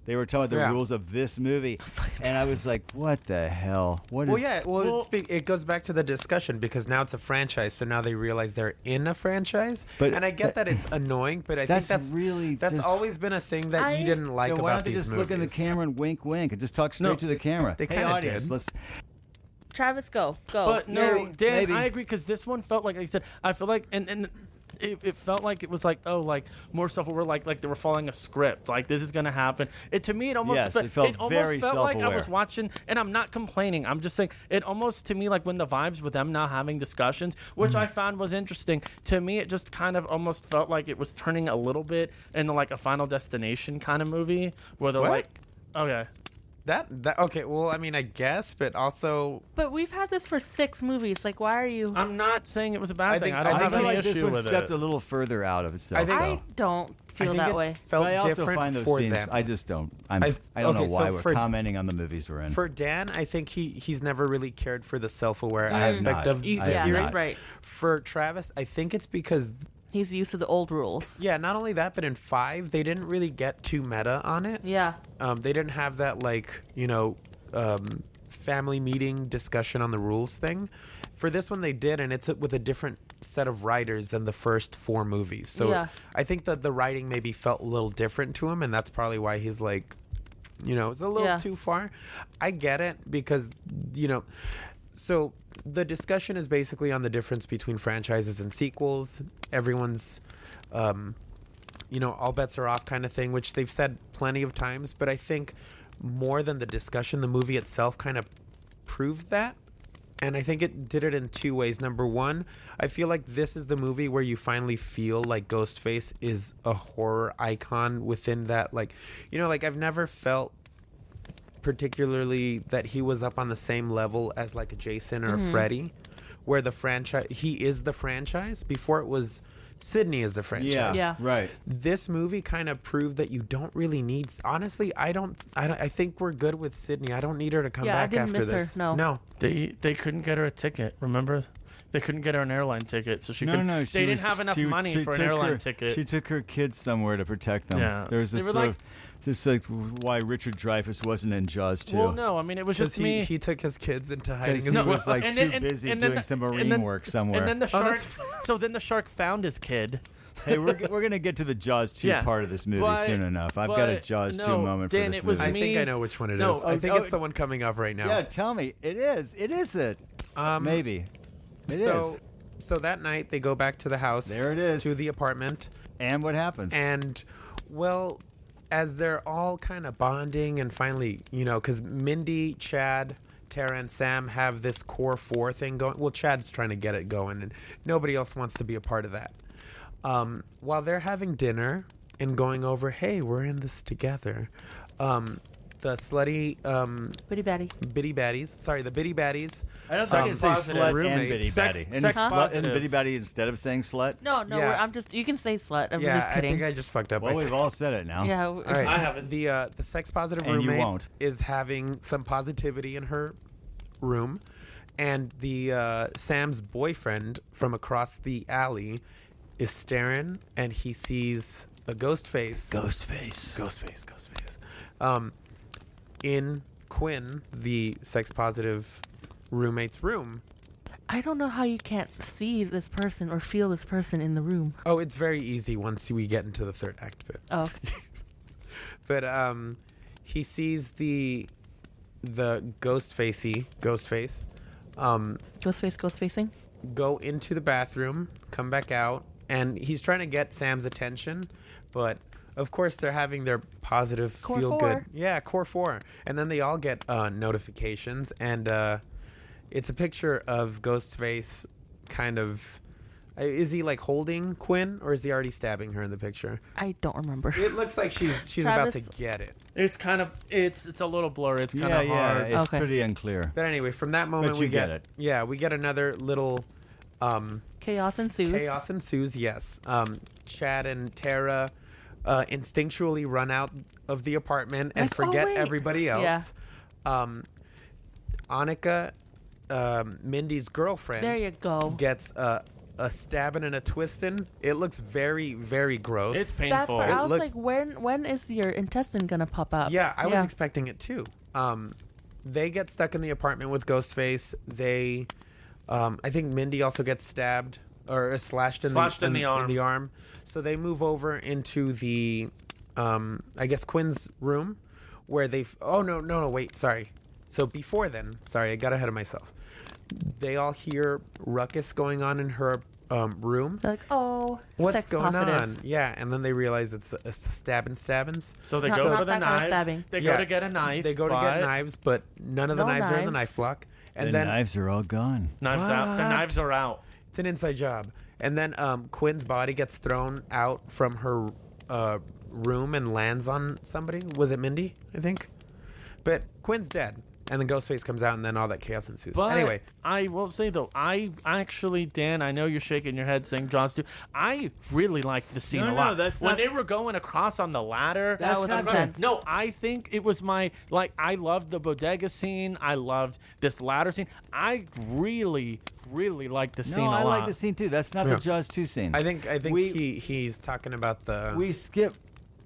They were talking about the Yeah. rules of this movie, and I was like, "What the hell? What is?" Well, yeah. Well, Well- it's be- it goes back to the discussion because now it's a franchise, so now they realize they're in a franchise. But and I get that, it's annoying, but I that's think that's really that's just- always been a thing that I- you didn't like Then why about don't they these just movies. look in the camera and wink, wink, and just talk straight No, to the camera? they hey, kinda audience, did. let's. Travis, go, go. But no, You're- Dan, maybe. I agree because this one felt like, like I said, I feel like, and and it, it felt like it was like, oh, like more stuff where like like they were following a script, like this is gonna happen. It to me, it almost Yes, fe- it felt almost very felt like I was self-aware. watching, and I'm not complaining. I'm just saying it almost to me like when the vibes with them now having discussions, which Mm-hmm. I found was interesting. To me, it just kind of almost felt like it was turning a little bit into like a Final Destination kind of movie where they're What? like, okay. That that okay. Well, I mean, I guess, but also But we've had this for six movies. Like, why are you? I'm not saying it was a bad I thing. think- I don't I I have feel think any like this issue one with stepped it. a little further out of itself. I think- though. I don't I feel think that it way. felt But I also different find those for scenes. them. I just don't. I'm, I- I, don't okay, know why so we're for- commenting on the movies we're in. For Dan, I think he he's never really cared for the self-aware I have aspect not. of You- I the have yeah, series. not. right. For Travis, I think it's because He's used to the old rules. yeah, not only that, but in five they didn't really get too meta on it. Yeah. Um, they didn't have that like you know um, family meeting discussion on the rules thing. For this one, they did, and it's with a different set of writers than the first four movies. So Yeah. I think that the writing maybe felt a little different to him, and that's probably why he's like, you know, it's a little Yeah. too far. I get it because you know, so the discussion is basically on the difference between franchises and sequels. Everyone's, um, you know, all bets are off kind of thing, which they've said plenty of times. But I think more than the discussion, the movie itself kind of proved that. And I think it did it in two ways. Number one, I feel like this is the movie where you finally feel like Ghostface is a horror icon within that. Like, you know, like I've never felt particularly that he was up on the same level as like a Jason or a Freddy, where the franchise, he is the franchise. Before it was Sydney is the franchise. yeah, Yeah. right. This movie kind of proved that you don't really need. Honestly, I don't. I don't. I think we're good with Sydney. I don't need her to come Yeah, I back didn't after miss her, this. no. no. They they couldn't get her a ticket. Remember, they couldn't get her an airline ticket, so she no, couldn't. no, they she didn't was- have enough she- money she for an took airline her- ticket. She took her kids somewhere to protect them. Yeah. There was They this were sort like- of, just like why Richard Dreyfuss wasn't in Jaws too. well, no, I mean it was Because just he, me. he took his kids into hiding. Because His he No, was like and too then- and- busy and then doing the- some and marine then- work somewhere. And then the Oh, shark. that's- so then the shark found his kid. hey, we're, we're gonna get to the Jaws two Yeah, part of this movie but- soon enough. I've got a but Jaws two no, moment Dan, for this it was movie. I me- think I know which one it is. No, I think oh, it's the one coming up right now. Yeah, tell me. It is. It is it. Um, Maybe. It is. so, so that night they go back to the house. There it is. To the apartment, And what happens? and well, as they're all kind of bonding and finally, you know, because Mindy, Chad, Tara, and Sam have this core four thing going. Well, Chad's trying to get it going, and nobody else wants to be a part of that. Um, while they're having dinner and going over, hey, we're in this together. Um, the slutty um, Bitty Batty. bitty baddies. Sorry, the bitty baddies. I don't I think can it's say positive. slut and Roommate. bitty Sex- batty. And, sex slut and positive. bitty batty instead of saying slut. No, no, Yeah. we're, I'm just. You can say slut. I'm Yeah, just I kidding. think I just fucked up. Well, I we've said- all said it now. yeah. All right. I haven't. The uh, the sex positive And you roommate won't. is having some positivity in her room, and the uh, Sam's boyfriend from across the alley is staring, and he sees a ghost face. Ghostface. Ghost face. Ghost face. Um, in Quinn, the sex positive roommate's room. I don't know how you can't see this person or feel this person in the room. Oh, it's very easy once we get into the third act bit. Oh, okay. But um, he sees the the ghost facey ghost face um, Ghostface, ghost facing. go into the bathroom, come back out, and he's trying to get Sam's attention, but of course they're having their positive Core feel four. good. Yeah, core four, and then they all get uh, notifications, and uh, it's a picture of Ghostface, kind of. Is he like holding Quinn, or is he already stabbing her in the picture? I don't remember. It looks like she's she's about to Travis? get it. It's kind of it's it's a little blurry. It's kind Yeah, of yeah. hard. It's Okay. pretty unclear. But anyway, from that moment But we you get, get it. Yeah, we get another little um, Chaos ensues. Chaos ensues. Yes, um, Chad and Tara uh, instinctually run out of the apartment and Like, oh, forget wait. everybody else. Yeah. Um, Annika, um, Mindy's girlfriend, There you go. gets a a stabbing and a twisting. It looks very, very gross. It's That painful. part, It I was looks- like, when when is your intestine gonna pop up? Yeah, I was expecting it too. Um, they get stuck in the apartment with Ghostface. They, um, I think Mindy also gets stabbed or is slashed in Slashed the in the arm. in the arm. So they move over into the, um, I guess Quinn's room, where they. Oh no, no, no! Wait, sorry. So before then, sorry, I got ahead of myself. They all hear ruckus going on in her um, room. They're like, oh, What's sex going positive. on? Yeah, and then they realize it's a, a stabbing stabbins. So they Not- go not for the that kind of knives. stabbing. They Yeah. go to get a knife. They go to but get knives, but none of the No knives, are in the knives. knife block. And the then knives are all gone. Knives out. The What? knives are out. it's an inside job. And then um, Quinn's body gets thrown out from her uh, room and lands on somebody. Was it Mindy? I think. But Quinn's dead. And then Ghostface comes out, and then all that chaos ensues. But Anyway, I will say though, I actually, Dan, I know you're shaking your head saying Jaws too. I really liked the scene No, a no, lot. that's when not- they were going across on the ladder. That was across- intense. No, I think it was my like. I loved the bodega scene. I loved this ladder scene. I really, really liked the No, scene a I lot. like the scene too. That's not Yeah. the Jaws two scene. I think I think we, he he's talking about the. we skipped.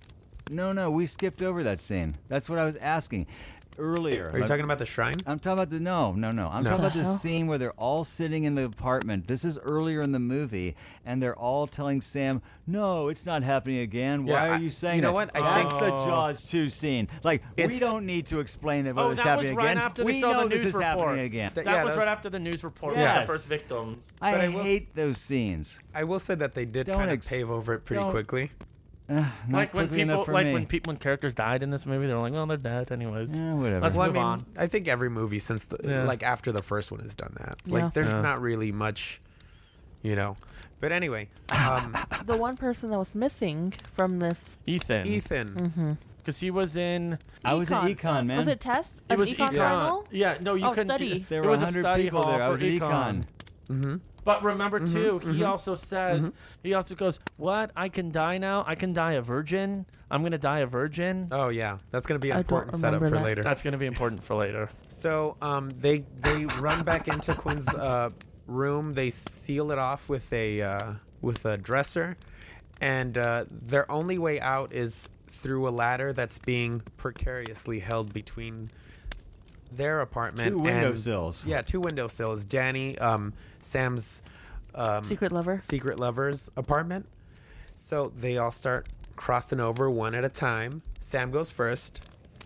No, no, we skipped over that scene. That's what I was asking earlier. are you talking about the shrine? I'm talking about the no, no, no. I'm No. talking about The the hell? scene where they're all sitting in the apartment. This is earlier in the movie, and they're all telling Sam, "No, it's not happening again. Why Yeah, are I- you saying you know that?" what? I That's think- the Jaws two scene. Like we It's- don't need to explain it. Whether Oh, it's that was happening right again. after we they saw know the this news is report. happening again. That Yeah, was that right was- after the news report Yes. with the first victims. I, But I will- hate those scenes. I will say that they did Don't kind of ex- pave over it pretty don't- quickly. Uh, not Like when quickly people, enough for like me. when people, when characters died in this movie, they're like, "Oh, they're dead, anyways." Yeah, whatever. Let's Well, I move mean, on. I think every movie since the, Yeah. like after the first one has done that. Yeah. Like, there's Yeah. not really much, you know. But anyway, um, The one person that was missing from this, Ethan, Ethan. because he was in. I was an Econ. econ man. was it Tess? He An was econ econ. journal? Yeah, no, you Oh, couldn't. study. There it were was a one hundred study people hall there. I for was an econ. Mm-hmm. But remember too, he also says he also goes, "What? I can die now. I can die a virgin. I'm gonna die a virgin." Oh yeah, that's gonna be an I don't important setup remember for that. later. That's gonna be important for later. So um, they they run back into Quinn's uh, room. They seal it off with a uh, with a dresser, and uh, their only way out is through a ladder that's being precariously held between their apartment Two and windowsills. Yeah, two windowsills. Danny, um, Sam's um, Secret lover. secret lover's apartment. So they all start crossing over one at a time. Sam goes first.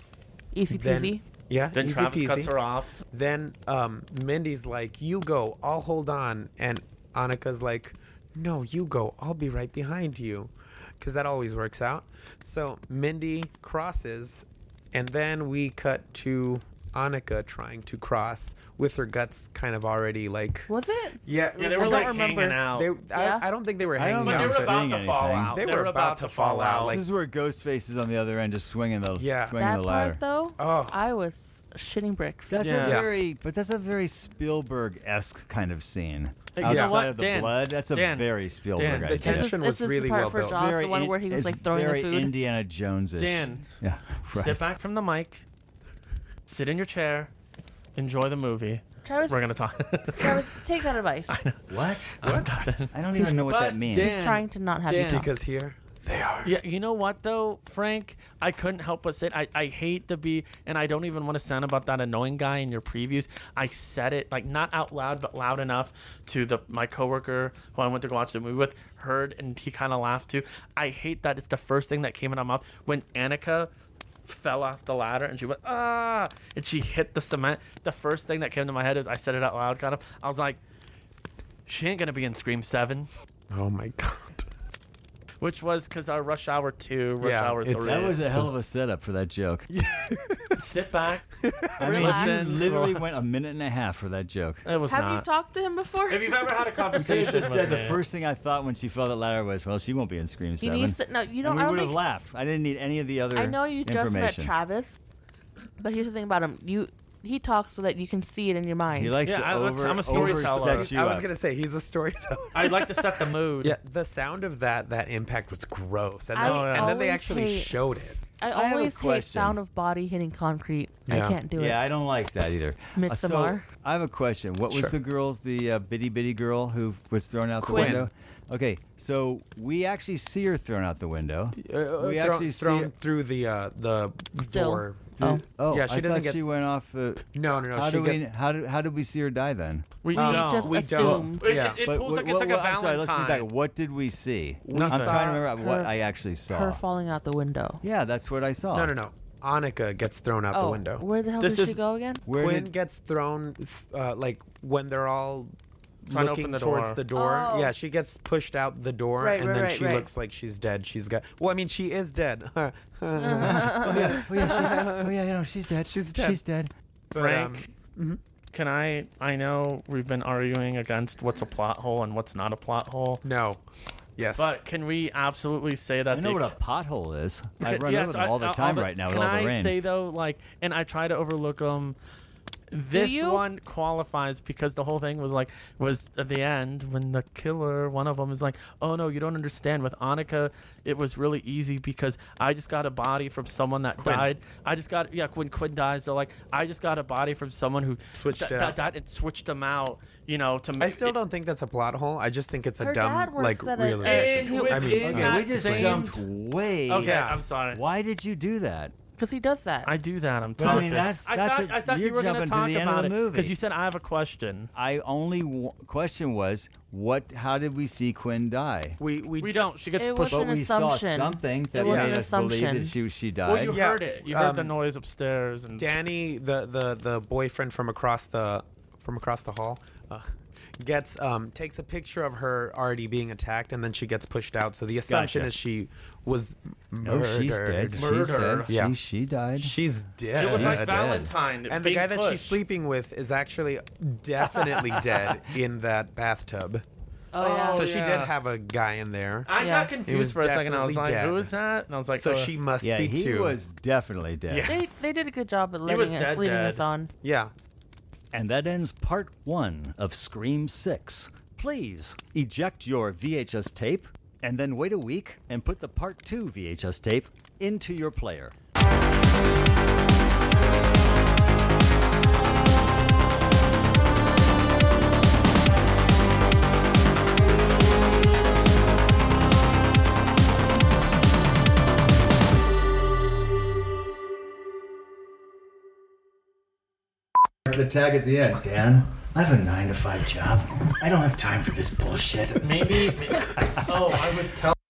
Easy Then peasy. yeah, Then easy Travis peasy. cuts her off. Then um, Mindy's like, "You go, I'll hold on," and Annika's like, "No, you go, I'll be right behind you," because that always works out. So Mindy crosses, and then we cut to Annika trying to cross with her guts kind of already like. Was it? Yeah, Yeah, they well, were like remember. hanging out. They, Yeah. I, I don't think they were I don't hanging think but they out. were saying about to anything. fall out. They were about to fall out, like- This is where Ghostface is on the other end, just swinging the Yeah. swinging That the ladder. part though, Oh. I was shitting bricks. That's Yeah. a Yeah. very, but that's a very Spielberg-esque kind of scene. Hey, you Outside know what, of the Dan? blood, that's a Dan, very Spielberg Dan. idea. The This is, tension this was is really the part well for built. Jaws, Very the one in- where he was it's like throwing the very food. Indiana Jones-ish. Dan, Yeah, right. sit back from the mic, sit in your chair, enjoy the movie. Travis, We're gonna talk. Travis, take that advice. What? I'm done. I don't even know what But that means. Dan- He's trying to not have you Dan. talk. Because here they are. Yeah, you know what though, Frank? I couldn't help but say it. I, I hate to be, and I don't even want to sound about that annoying guy in your previews. I said it like not out loud, but loud enough to the my coworker who I went to go watch the movie with heard, and he kind of laughed too. I hate that it's the first thing that came in my mouth when Annika fell off the ladder and she went ah, and she hit the cement. The first thing that came to my head is I said it out loud, kind of. I was like, she ain't gonna be in Scream Seven. Oh my god. Which was because our Rush Hour two, Rush Yeah, Hour it's- three. That was a hell of a setup for that joke. Sit back. I mean, Relax. you literally went a minute and a half for that joke. It was Have you not. talked to him before? If you've ever had a You conversation just with said the me- first thing I thought when she fell that ladder was, well, she won't be in Scream He seven. needs to. No, you and don't. we I don't would have think. laughed. I didn't need any of the other I know you just met information. Travis, but here's the thing about him. You he talks so that you can see it in your mind. He likes Yeah, to I- over, I'm a over storyteller. sex you I was up. gonna say he's a storyteller. I'd like to set the mood. Yeah, the sound of that that impact was gross, and I then, and then they always actually hate- showed it. I I have a always hate question. sound of body hitting concrete. Yeah. I can't do Yeah, it. I don't like that either. Uh, Midsommar. So, I have a question. What was Sure. the girl's, the uh, bitty bitty girl who was thrown out Quinn. the window? Okay, so we actually see her thrown out the window. Uh, we thrown, actually see thrown it- through the uh, the Sill. door. Oh. Oh, Yeah, she I doesn't thought get- she went off. Uh, No, no, no. how she do get- we? How did? How did we see her die then? We Um, don't. just we assume. don't. It, Yeah. it, it But pulls like what- it's like what- a I'm sorry, let's Valentine. be back. What did we see? Nothing. I'm trying to remember what Her- I actually saw. Her falling out the window. Yeah, that's what I saw. No, no, no. Annika gets thrown out oh, the window. where the hell This did is- she go again? Where Quinn did? gets thrown, uh, like when they're all Trying to looking open the towards door. the door. Oh. Yeah, she gets pushed out the door, Right, and right, then right, she right. looks like she's dead. She's got. Well, I mean, she is dead. oh yeah, oh yeah, she's, oh yeah, you know, she's dead. She's dead. She's dead. But, um, Frank, can I? I know we've been arguing against what's a plot hole and what's not a plot hole, no. Yes. but can we absolutely say that I know the what a pothole is. I Okay, run yeah, over so them all the I- time the- right now with Can all the I rain. say though, like, and I try to overlook them. This you? one qualifies because the whole thing was like was at the end when the killer, one of them, is like, "Oh no, you don't understand." With Annika, it was really easy because I just got a body from someone that Quinn. died. I just got yeah. When Quinn dies, they're like, "I just got a body from someone who Switched that, it that out. died and switched them out." You know, to I make still it- don't think that's a plot hole. I just think it's a Her dad dumb works like at a- realization. And I mean, within Okay, that we just same- jumped way. Okay, Yeah. I'm sorry. Why did you do that? Because he does that. I do that. I'm But I talking. mean, that's- I that's thought, a- I thought you you're were going to jumping to talk the end of about the it movie. because you said I have a question. I only w- question was what? How did we see Quinn die? we we, We don't. She gets It pushed. was But an we saw assumption. something that It was made an us believe that assumption. she she died. Well, you Yeah, heard it. You heard the um, noise upstairs, and Danny, the, the the boyfriend from across the from across the hall, uh, gets um takes a picture of her already being attacked, and then she gets pushed out. So the assumption Gotcha. is she was no, murdered. she's dead. She's Murder. dead. Yeah. She, she died. She's dead. it was Yeah, like dead. Valentine. and the being guy that she's pushed. sleeping with is actually definitely dead in that bathtub. oh yeah. Oh, so she did yeah. have a guy in there. I Yeah. got was confused for a second. I was like, definitely "Who dead. is that?" And I was like, So oh. she must Yeah, be he too. was definitely dead. Yeah. they they did a good job at was letting it, dead, leading dead. us on. Yeah. And that ends part one of Scream six. Please eject your V H S tape and then wait a week and put the part two V H S tape into your player. The tag at the end. Dan, I have a nine to five job. I don't have time for this bullshit. maybe. Oh, I was telling.